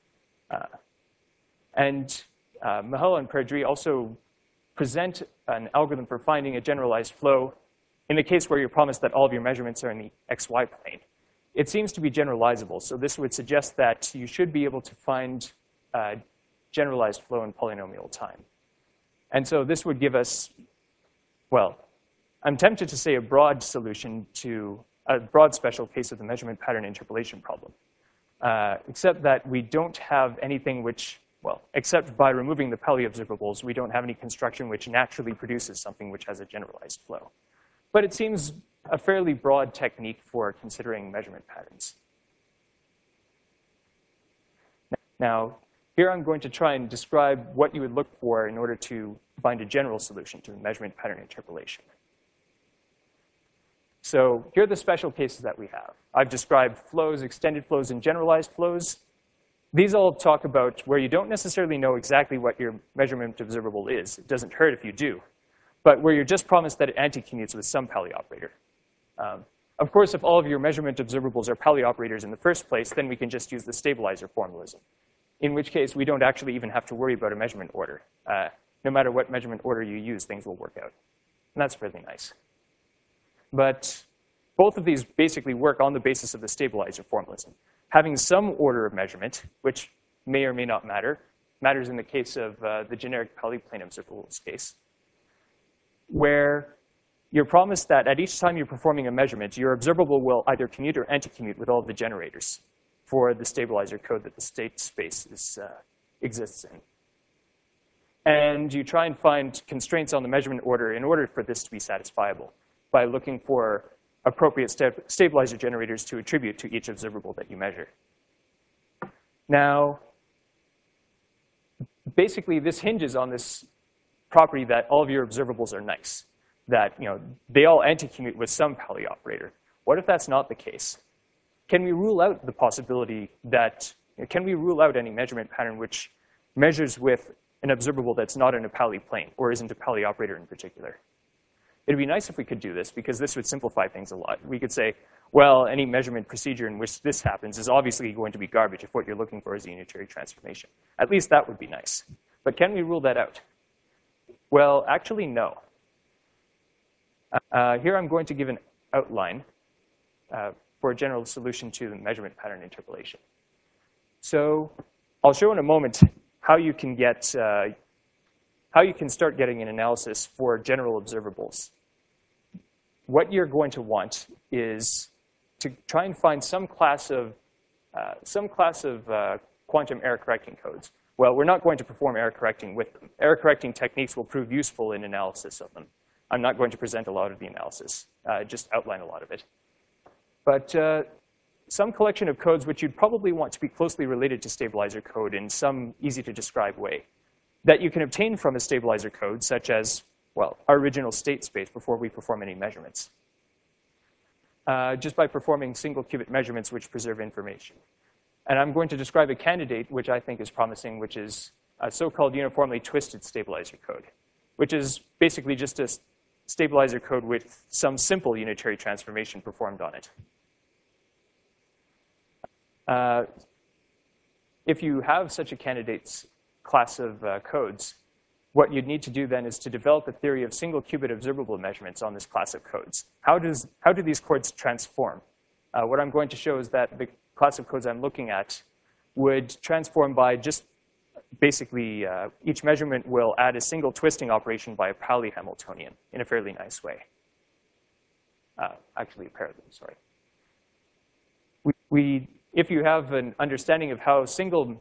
Mihaly and Perdrix also present an algorithm for finding a generalized flow in the case where you're promised that all of your measurements are in the xy plane. It seems to be generalizable, so this would suggest that you should be able to find a generalized flow in polynomial time. And so this would give us, well, I'm tempted to say a broad solution to a broad special case of the measurement pattern interpolation problem, except that we don't have anything which, well, except by removing the Pauli observables, we don't have any construction which naturally produces something which has a generalized flow. But it seems a fairly broad technique for considering measurement patterns. Now, here I'm going to try and describe what you would look for in order to find a general solution to measurement pattern interpolation. So here are the special cases that we have. I've described flows, extended flows, and generalized flows. These all talk about where you don't necessarily know exactly what your measurement observable is. It doesn't hurt if you do. But where you're just promised that it anti-commutes with some Pauli operator. Of course, if all of your measurement observables are Pauli operators in the first place, then we can just use the stabilizer formalism, in which case we don't actually even have to worry about a measurement order. No matter what measurement order you use, things will work out. And that's really nice. But both of these basically work on the basis of the stabilizer formalism. having some order of measurement, which may or may not matter, matters in the case of the generic polyplane observables case, where you're promised that at each time you're performing a measurement, your observable will either commute or anti-commute with all of the generators for the stabilizer code that the state space exists in. And you try and find constraints on the measurement order in order for this to be satisfiable by looking for appropriate stabilizer generators to attribute to each observable that you measure. Now, basically, this hinges on this property that all of your observables are nice, that they all anti-commute with some Pauli operator. What if that's not the case? Can we rule out the possibility that, can we rule out any measurement pattern which measures with an observable that's not in a Pauli plane or isn't a Pauli operator in particular? It'd be nice if we could do this, because this would simplify things a lot. We could say, well, any measurement procedure in which this happens is obviously going to be garbage if what you're looking for is a unitary transformation. At least that would be nice. But can we rule that out? Well, actually, no. Here I'm going to give an outline for a general solution to the measurement pattern interpolation. So I'll show in a moment how you can get how you can start getting an analysis for general observables. What you're going to want is to try and find some class of quantum error correcting codes. Well, we're not going to perform error correcting with them. Error correcting techniques will prove useful in analysis of them. I'm not going to present a lot of the analysis, just outline a lot of it. But some collection of codes which you'd probably want to be closely related to stabilizer code in some easy-to-describe way that you can obtain from a stabilizer code, such as, well, our original state space before we perform any measurements, just by performing single qubit measurements which preserve information. And I'm going to describe a candidate which I think is promising, which is a so-called uniformly twisted stabilizer code, which is basically just a stabilizer code with some simple unitary transformation performed on it. If you have such a candidate's class of codes, what you'd need to do then is to develop a theory of single qubit observable measurements on this class of codes. How do these codes transform? What I'm going to show is that the class of codes I'm looking at would transform by just basically each measurement will add a single twisting operation by a Pauli Hamiltonian in a fairly nice way. Actually, a pair of them, sorry. If you have an understanding of how single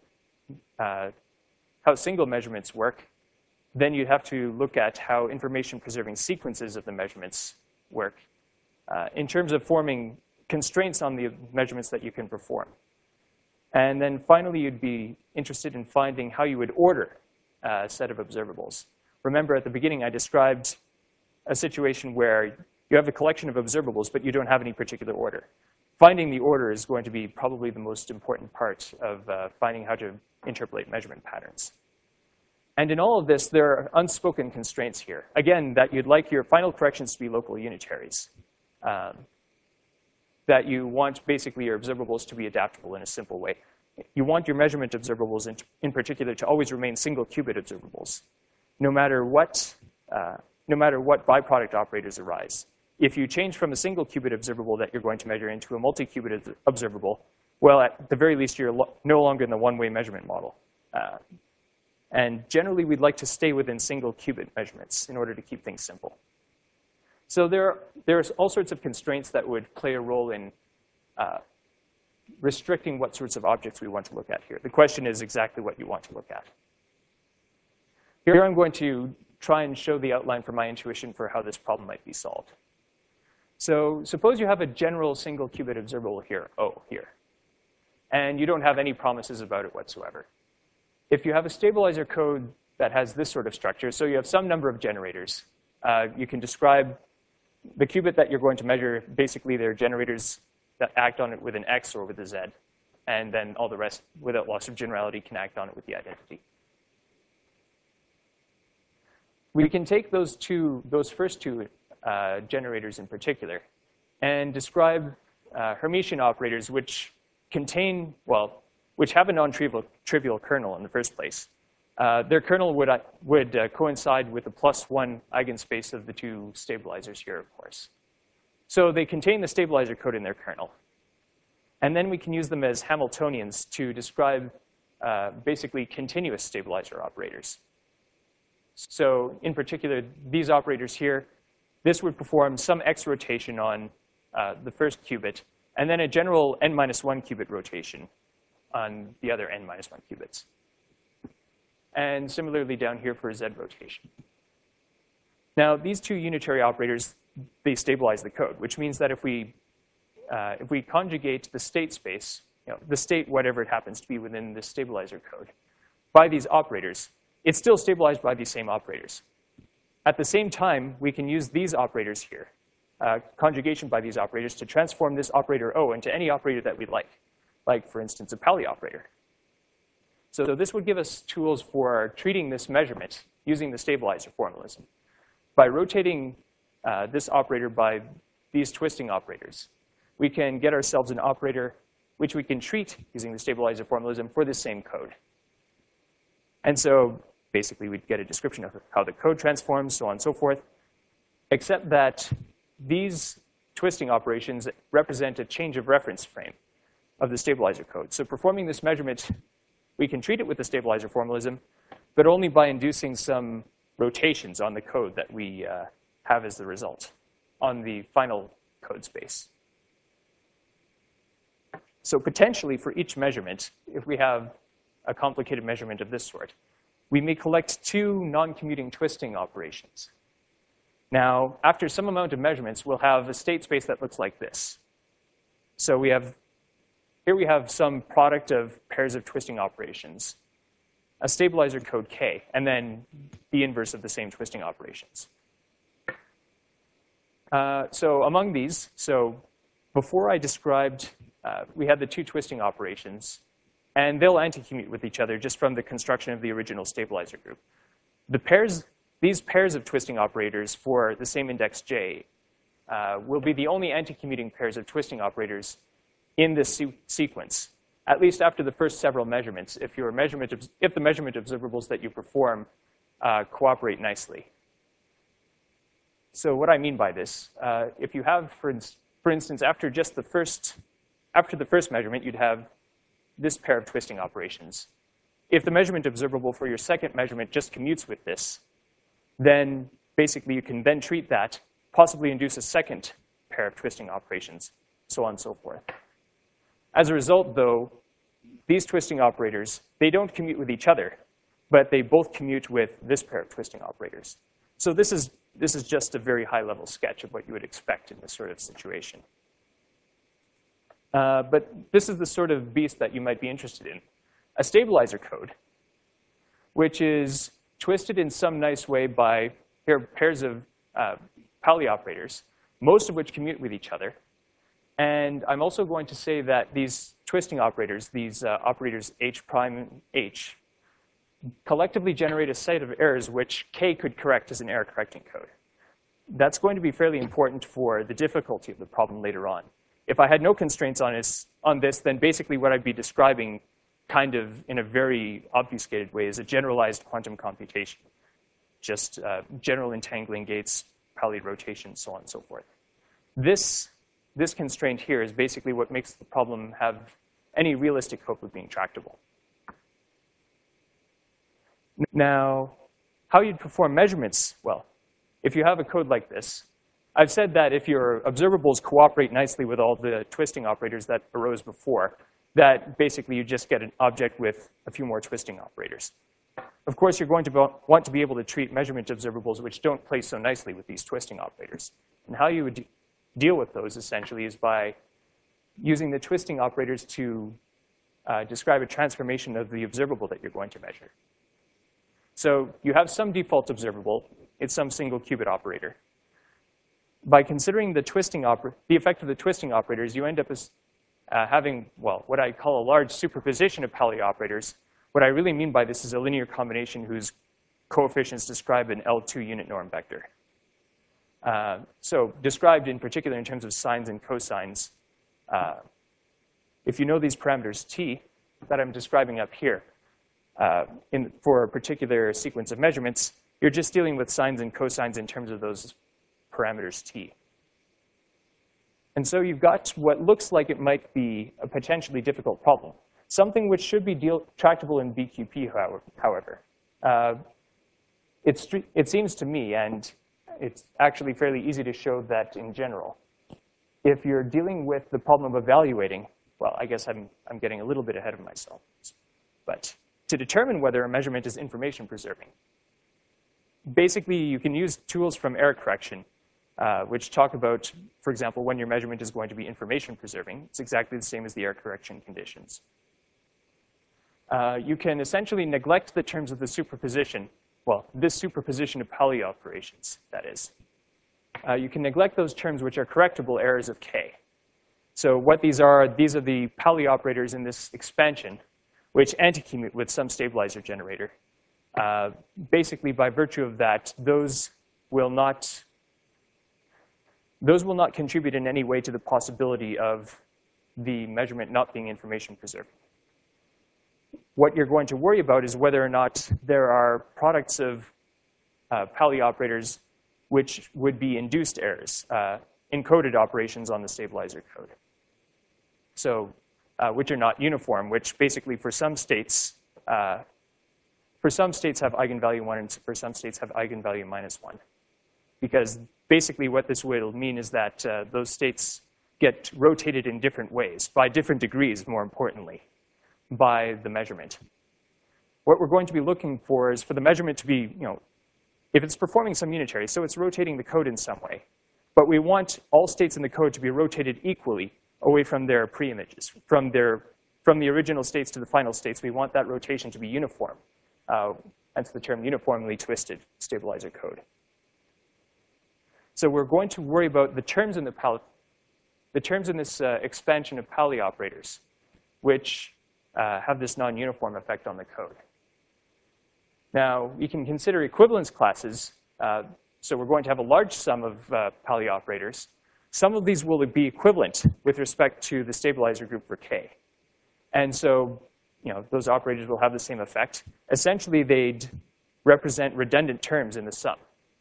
measurements work, then you'd have to look at how information-preserving sequences of the measurements work in terms of forming constraints on the measurements that you can perform. And then finally, you'd be interested in finding how you would order a set of observables. Remember, at the beginning, I described a situation where you have a collection of observables, but you don't have any particular order. Finding the order is going to be probably the most important part of finding how to interpolate measurement patterns. And in all of this, there are unspoken constraints here. Again, that you'd like your final corrections to be local unitaries. That you want basically your observables to be adaptable in a simple way. You want your measurement observables in particular to always remain single qubit observables, no matter what byproduct operators arise. If you change from a single qubit observable that you're going to measure into a multi-qubit observable, well, at the very least, you're no longer in the one-way measurement model. And generally, we'd like to stay within single qubit measurements in order to keep things simple. So there's all sorts of constraints that would play a role in restricting what sorts of objects we want to look at here. The question is exactly what you want to look at. Here I'm going to try and show the outline for my intuition for how this problem might be solved. So suppose you have a general single qubit observable here, O here, and you don't have any promises about it whatsoever. If you have a stabilizer code that has this sort of structure, so you have some number of generators, you can describe the qubit that you're going to measure. Basically, they're generators that act on it with an X or with a Z, and then all the rest, without loss of generality, can act on it with the identity. We can take those first two generators in particular and describe Hermitian operators which contain, well, which have a non-trivial kernel in the first place. Their kernel would coincide with the +1 eigenspace of the two stabilizers here, of course. So they contain the stabilizer code in their kernel. And then we can use them as Hamiltonians to describe basically continuous stabilizer operators. So in particular, these operators here, this would perform some X rotation on the first qubit, and then a general n-1 qubit rotation on the other n-1 qubits. And similarly down here for a Z rotation. Now, these two unitary operators, they stabilize the code, which means that if we conjugate the state space, the state, whatever it happens to be within the stabilizer code, by these operators, it's still stabilized by these same operators. At the same time, we can use these operators here, conjugation by these operators, to transform this operator O into any operator that we like, for instance, a Pauli operator. So this would give us tools for treating this measurement using the stabilizer formalism. By rotating this operator by these twisting operators, we can get ourselves an operator which we can treat using the stabilizer formalism for the same code. And so basically, we'd get a description of how the code transforms, so on and so forth, except that these twisting operations represent a change of reference frame of the stabilizer code. So performing this measurement, we can treat it with the stabilizer formalism, but only by inducing some rotations on the code that we have as the result on the final code space. So potentially for each measurement, if we have a complicated measurement of this sort, we may collect two non-commuting twisting operations. Now, after some amount of measurements, we'll have a state space that looks like this. So here we have some product of pairs of twisting operations, a stabilizer code K, and then the inverse of the same twisting operations. So among these, before I described, we had the two twisting operations, and they'll anti-commute with each other just from the construction of the original stabilizer group. These pairs of twisting operators for the same index J will be the only anti-commuting pairs of twisting operators in this sequence, at least after the first several measurements, if the measurement observables that you perform cooperate nicely. So what I mean by this, if you have, for instance, after the first measurement, you'd have this pair of twisting operations. If the measurement observable for your second measurement just commutes with this, then basically you can then treat that, possibly induce a second pair of twisting operations, so on and so forth. As a result, though, these twisting operators, they don't commute with each other, but they both commute with this pair of twisting operators. So this is just a very high-level sketch of what you would expect in this sort of situation. But this is the sort of beast that you might be interested in. A stabilizer code, which is twisted in some nice way by pairs of Pauli operators, most of which commute with each other. And I'm also going to say that these twisting operators, these operators H prime and H, collectively generate a set of errors which K could correct as an error-correcting code. That's going to be fairly important for the difficulty of the problem later on. If I had no constraints on this, then basically what I'd be describing kind of in a very obfuscated way is a generalized quantum computation, just general entangling gates, Pauli rotation, so on and so forth. This constraint here is basically what makes the problem have any realistic hope of being tractable. Now, how you'd perform measurements? Well, if you have a code like this, I've said that if your observables cooperate nicely with all the twisting operators that arose before, that basically you just get an object with a few more twisting operators. Of course, you're going to want to be able to treat measurement observables which don't play so nicely with these twisting operators. And how you would deal with those, essentially, is by using the twisting operators to describe a transformation of the observable that you're going to measure. So you have some default observable. It's some single qubit operator. By considering the effect of the twisting operators, you end up as having, well, what I call a large superposition of Pauli operators. What I really mean by this is a linear combination whose coefficients describe an L2 unit norm vector. So described in particular in terms of sines and cosines. If you know these parameters T that I'm describing up here for a particular sequence of measurements, you're just dealing with sines and cosines in terms of those parameters T. And so you've got what looks like it might be a potentially difficult problem, something which should be tractable in BQP, however. It seems to me, and it's actually fairly easy to show that in general, if you're dealing with the problem of evaluating, well, I guess I'm getting a little bit ahead of myself. But to determine whether a measurement is information preserving, basically you can use tools from error correction, which talk about, for example, when your measurement is going to be information preserving. It's exactly the same as the error correction conditions. You can essentially neglect the terms of the superposition, well, this superposition of Pauli operations, that is. You can neglect those terms which are correctable errors of k. So what these are the Pauli operators in this expansion, which anti-commute with some stabilizer generator. Basically, by virtue of that, those will not contribute in any way to the possibility of the measurement not being information preserving. What you're going to worry about is whether or not there are products of Pauli operators which would be induced errors, encoded operations on the stabilizer code. So, which are not uniform, which basically for some states have eigenvalue 1 and for some states have eigenvalue -1. Because basically what this will mean is that those states get rotated in different ways, by different degrees, more importantly, by the measurement. What we're going to be looking for is for the measurement to be, if it's performing some unitary, so it's rotating the code in some way. But we want all states in the code to be rotated equally away from their pre-images. From the original states to the final states, we want that rotation to be uniform. Hence the term uniformly twisted stabilizer code. So we're going to worry about the terms in this expansion of Pauli operators, which have this non-uniform effect on the code. Now, we can consider equivalence classes. So we're going to have a large sum of Pauli operators. Some of these will be equivalent with respect to the stabilizer group for k. And so those operators will have the same effect. Essentially, they'd represent redundant terms in the sum.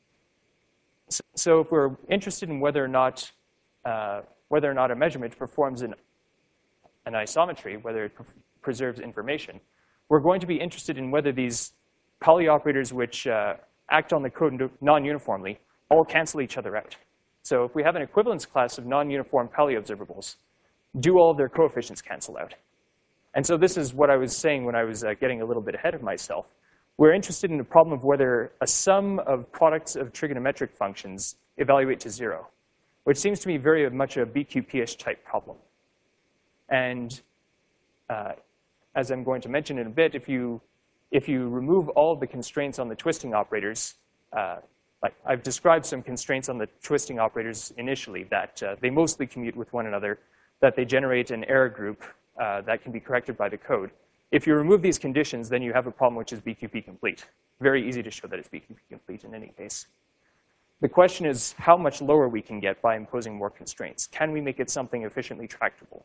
So if we're interested in whether or not a measurement performs an isometry, whether it preserves information, we're going to be interested in whether these Pauli operators which act on the code non-uniformly all cancel each other out. So if we have an equivalence class of non-uniform Pauli observables, do all of their coefficients cancel out? And so this is what I was saying when I was getting a little bit ahead of myself. We're interested in the problem of whether a sum of products of trigonometric functions evaluate to 0, which seems to me very much a BQP-ish type problem. And as I'm going to mention in a bit, if you remove all of the constraints on the twisting operators, like I've described some constraints on the twisting operators initially, that they mostly commute with one another, that they generate an error group that can be corrected by the code. If you remove these conditions, then you have a problem which is BQP complete. Very easy to show that it's BQP complete in any case. The question is how much lower we can get by imposing more constraints. Can we make it something efficiently tractable?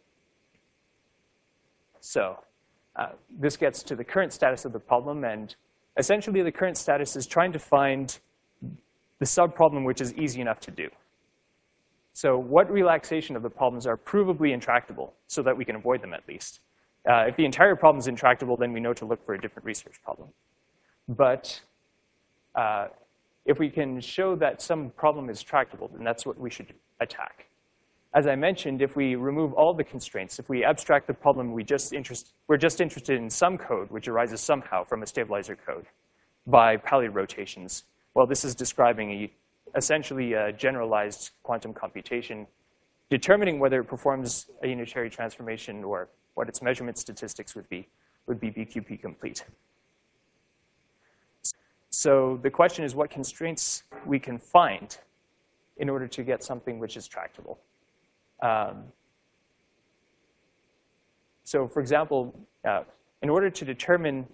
So this gets to the current status of the problem, and essentially the current status is trying to find the subproblem which is easy enough to do. So what relaxation of the problems are provably intractable so that we can avoid them at least? If the entire problem is intractable, then we know to look for a different research problem. But if we can show that some problem is tractable, then that's what we should attack. As I mentioned, if we remove all the constraints, if we abstract the problem, we're just interested in some code which arises somehow from a stabilizer code by Pauli rotations. Well, this is describing essentially a generalized quantum computation, determining whether it performs a unitary transformation or what its measurement statistics would be BQP complete. So the question is what constraints we can find in order to get something which is tractable. So for example, in order to determine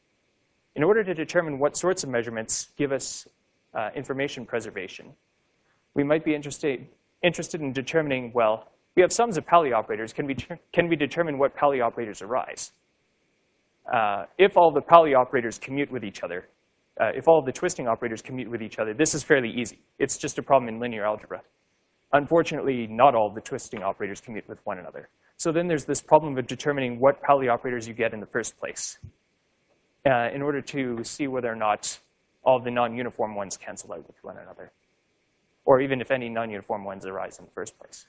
what sorts of measurements give us information preservation, we might be interested in determining, well, we have sums of Pauli operators. Can we determine what Pauli operators arise? If all the Pauli operators commute with each other, if all the twisting operators commute with each other, this is fairly easy. It's just a problem in linear algebra. unfortunately, not all of the twisting operators commute with one another. So then there's this problem of determining what Pauli operators you get in the first place in order to see whether or not all of the non-uniform ones cancel out with one another, or even if any non-uniform ones arise in the first place.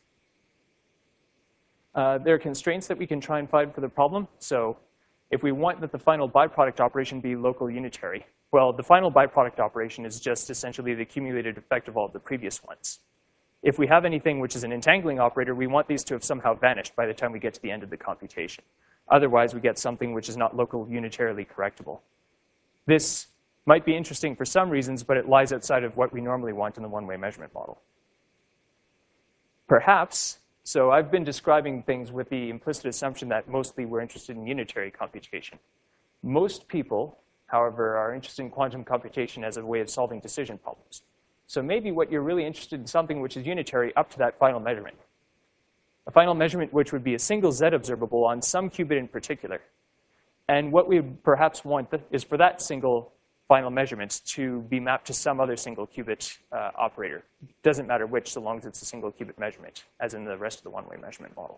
There are constraints that we can try and find for the problem. So if we want that the final byproduct operation be local unitary, well, the final byproduct operation is just essentially the accumulated effect of all of the previous ones. If we have anything which is an entangling operator, we want these to have somehow vanished by the time we get to the end of the computation. Otherwise, we get something which is not local unitarily correctable. This might be interesting for some reasons, but it lies outside of what we normally want in the one-way measurement model. Perhaps, so I've been describing things with the implicit assumption that mostly we're interested in unitary computation. Most people, however, are interested in quantum computation as a way of solving decision problems. So maybe what you're really interested in something which is unitary up to that final measurement. A final measurement which would be a single Z observable on some qubit in particular. And what we perhaps want is for that single final measurement to be mapped to some other single qubit operator. Doesn't matter which, so long as it's a single qubit measurement, as in the rest of the one-way measurement model.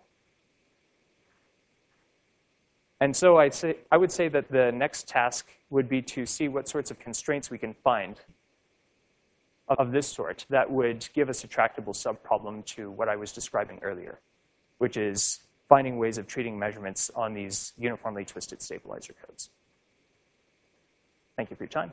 And so I would say that the next task would be to see what sorts of constraints we can find of this sort that would give us a tractable subproblem to what I was describing earlier, which is finding ways of treating measurements on these uniformly twisted stabilizer codes. Thank you for your time.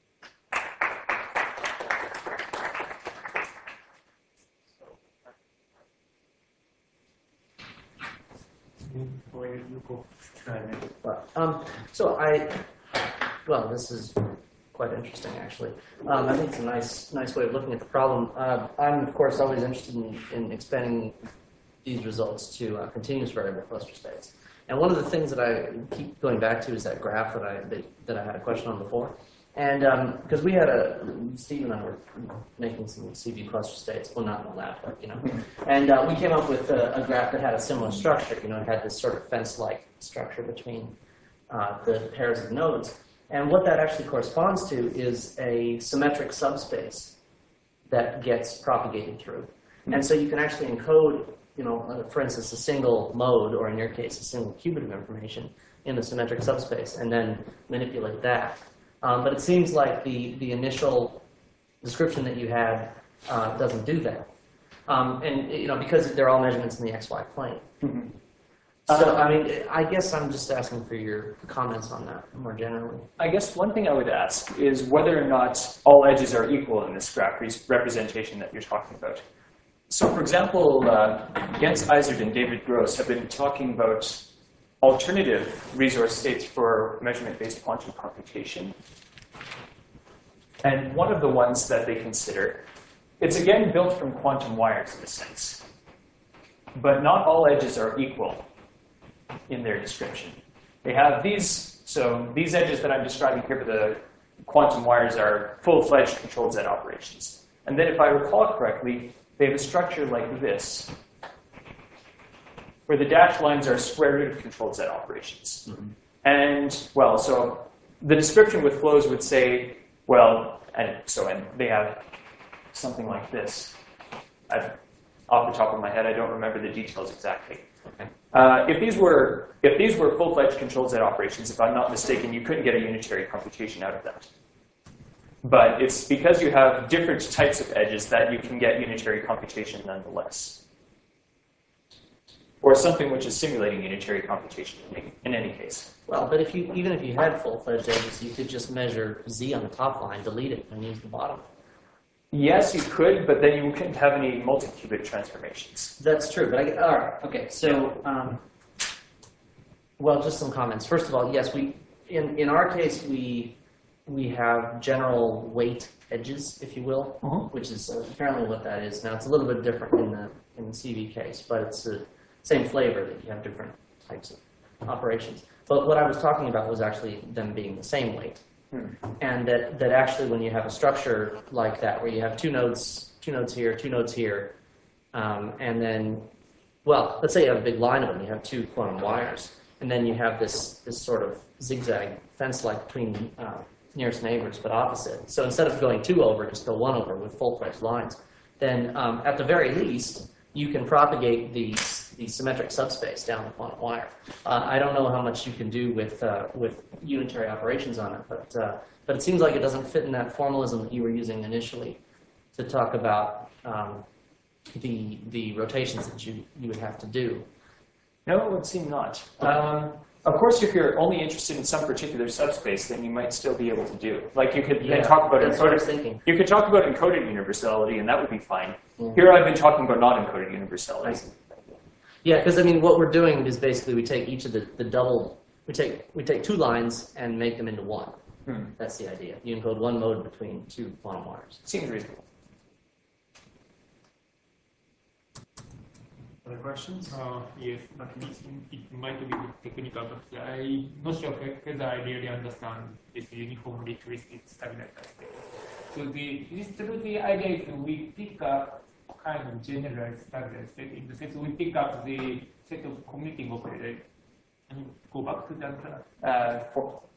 Well, this is quite interesting, actually. I think it's a nice way of looking at the problem. I'm, of course, always interested in expanding these results to continuous variable cluster states. And one of the things that I keep going back to is that graph that I had a question on before. And because we had Steve and I were making some CV cluster states, well, not in the lab, but, and we came up with a graph that had a similar structure. It had this sort of fence-like structure between the pairs of nodes. And what that actually corresponds to is a symmetric subspace that gets propagated through. And so you can actually encode, for instance, a single mode, or in your case, a single qubit of information in the symmetric subspace, and then manipulate that. But it seems like the initial description that you had doesn't do that. And because they're all measurements in the XY plane. Mm-hmm. So, I guess I'm just asking for your comments on that more generally. I guess one thing I would ask is whether or not all edges are equal in this graph representation that you're talking about. So, for example, Jens Eisert and David Gross have been talking about alternative resource states for measurement-based quantum computation. And one of the ones that they consider, it's again built from quantum wires in a sense. But not all edges are equal in their description. They have these, so these edges that I'm describing here for the quantum wires are full-fledged controlled Z operations. And then if I recall correctly, they have a structure like this, where the dashed lines are square root of controlled Z operations. Mm-hmm. And, well, so the description with flows would say, well, and they have something like this. Off the top of my head, I don't remember the details exactly. Okay. If these were full-fledged controlled Z operations, if I'm not mistaken, you couldn't get a unitary computation out of that. But it's because you have different types of edges that you can get unitary computation nonetheless. Or something which is simulating unitary computation in any case. Well, but even if you had full-fledged edges, you could just measure Z on the top line, delete it, and use the bottom. Yes, you could, but then you couldn't have any multi-qubit transformations. That's true, but all right, okay. So, well, just some comments. First of all, yes, in our case we have general weight edges, if you will, which is apparently what that is. Now, it's a little bit different in the CV case, but it's the same flavor that you have different types of operations. But what I was talking about was actually them being the same weight. And that actually when you have a structure like that, where you have two nodes here, and then, well, let's say you have a big line of them, you have two quantum wires, and then you have this sort of zigzag fence-like between nearest neighbors, but opposite. So instead of going 2 over, just go 1 over with full-fledged lines. then at the very least, you can propagate the symmetric subspace down the quantum wire. I don't know how much you can do with unitary operations on it, but it seems like it doesn't fit in that formalism that you were using initially to talk about the rotations that you would have to do. No, it would seem not. Of course, if you're only interested in some particular subspace, then you might still be able to do it. Like you could then talk about that's what I was encoded. thinking. You could talk about encoded universality, and that would be fine. Yeah. Here, I've been talking about non-encoded universality. Yeah, because I mean, what we're doing is basically we take each of the double. We take two lines and make them into one. That's the idea. You encode one mode between two quantum wires. Seems reasonable. Other questions? Yes, but it might be technical, but I'm not sure whether I really understand this uniformly twisted stabilizer state. So is it true the idea is we pick up kind of generalized stabilizer state in the sense we pick up the set of commuting operators and go back to that?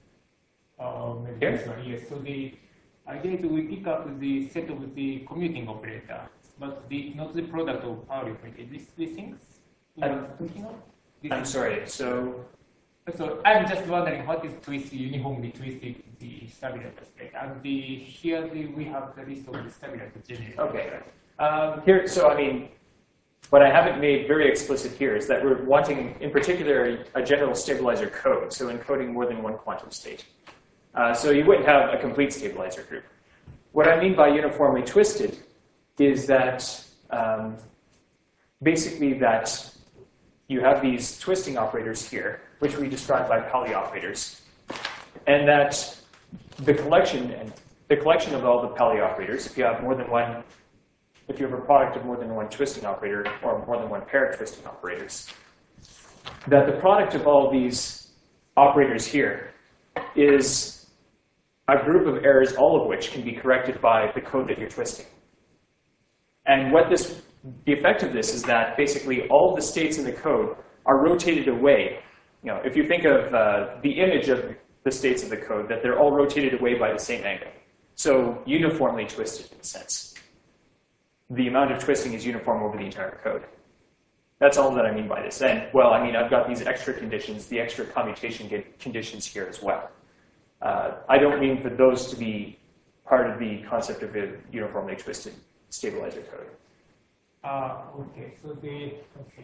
Maybe Here? this one, yes. So the idea is we pick up the set of the commuting operator, but not the product of power operator. These things we are thinking of? I'm sorry. So I'm just wondering what is uniformly twisted the stabilizer state, and here we have the list of the stabilizer generator. okay. Here, so I mean, what I haven't made very explicit here is that we're wanting, in particular, a general stabilizer code, so encoding more than one quantum state. So you wouldn't have a complete stabilizer group. What I mean by uniformly twisted is that basically that you have these twisting operators here, which we describe by Pauli operators, and that the collection of all the Pauli operators, if you have more than one, if you have a product of more than one twisting operator or more than one pair of twisting operators, that the product of all these operators here is a group of errors, all of which can be corrected by the code that you're twisting. And the effect of this is that basically all the states in the code are rotated away. You know, if you think of the image of the states of the code, that they're all rotated away by the same angle. So uniformly twisted in a sense. The amount of twisting is uniform over the entire code. That's all that I mean by this. And, well, I mean, I've got these extra conditions, the extra commutation conditions here as well. I don't mean for those to be part of the concept of a uniformly twisted stabilizer code. Okay. So the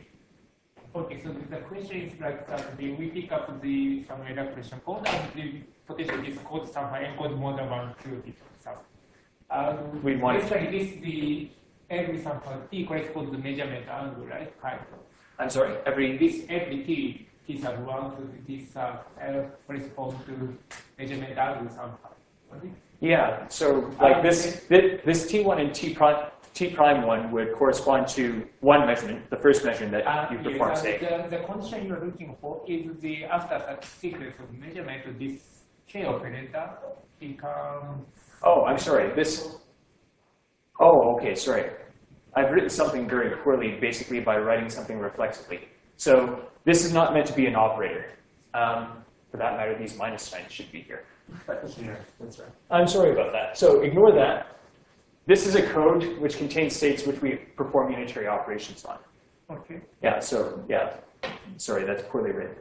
question is like that we pick up some electron code and potentially this code somehow encode more than one qubit or something. We'd want basically every somehow t corresponds to the measurement angle, right? Kind of. I'm sorry, every t sub 1 to t sub L corresponds to measurement angle somehow. Right? Yeah, so like this T1 and T prime one would correspond to one measurement, the first measurement that you perform, say. The condition you're looking for is after such sequence of measurement, this K operator becomes... Oh, I'm sorry, oh, okay, sorry. I've written something very poorly, basically by writing something reflexively. So this is not meant to be an operator. For that matter, these minus signs should be here. Yeah, that's right. I'm sorry about that. So ignore that. This is a code which contains states which we perform unitary operations on. Okay. Yeah, so, yeah. Sorry, that's poorly written.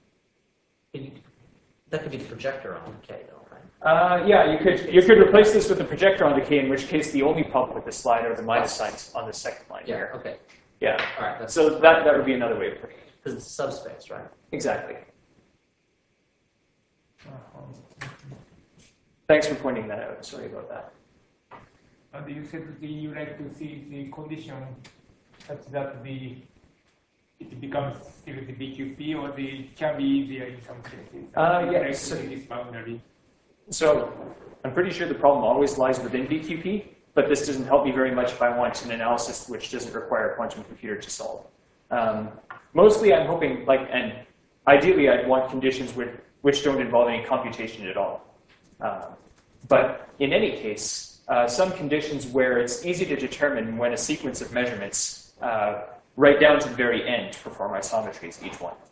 That could be the projector on the K, though, right? Yeah, you could replace this with the projector on the K, in which case the only pump with the slide are the minus signs on the second line Yeah, here. okay. Yeah. All right. So that would be another way of putting it. Because it's subspace, right? Exactly. Thanks for pointing that out. Sorry about that. And you said that you like to see the condition such that it becomes still the BQP, or it can be easier in some cases. Yes. Like to see this boundary. So I'm pretty sure the problem always lies within BQP, but this doesn't help me very much if I want an analysis which doesn't require a quantum computer to solve. Mostly I'm hoping, and ideally I'd want conditions which don't involve any computation at all. But in any case, some conditions where it's easy to determine when a sequence of measurements right down to the very end perform isometries, each one.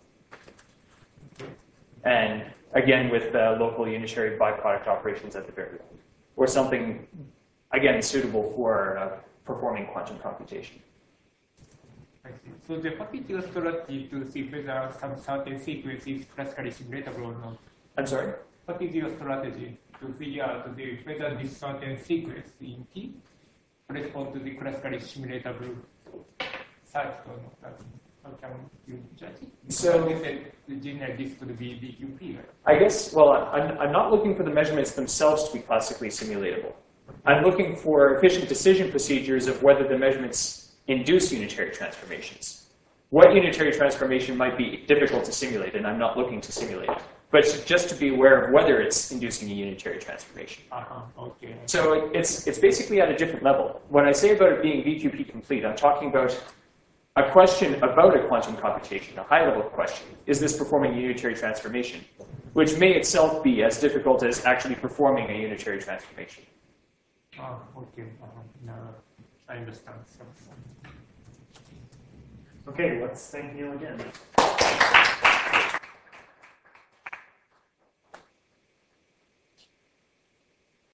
And again, with local unitary byproduct operations at the very end. Or something, again, suitable for performing quantum computation. I see. So the what is your strategy to see whether some certain sequence is classically simulatable or not? I'm sorry? What is your strategy to figure out whether this certain sequence in T corresponds to the classically simulatable circuit or not? How can you judge it? So- you said the general this could be BQP, right? I guess, well, I'm not looking for the measurements themselves to be classically simulatable. I'm looking for efficient decision procedures of whether the measurements induce unitary transformations. What unitary transformation might be difficult to simulate, and I'm not looking to simulate it, but just to be aware of whether it's inducing a unitary transformation. Okay. So it's basically at a different level. When I say about it being VQP complete, I'm talking about a question about a quantum computation, a high-level question. Is this performing a unitary transformation? Which may itself be as difficult as actually performing a unitary transformation. Okay. Now I understand. Okay, let's thank Neil again.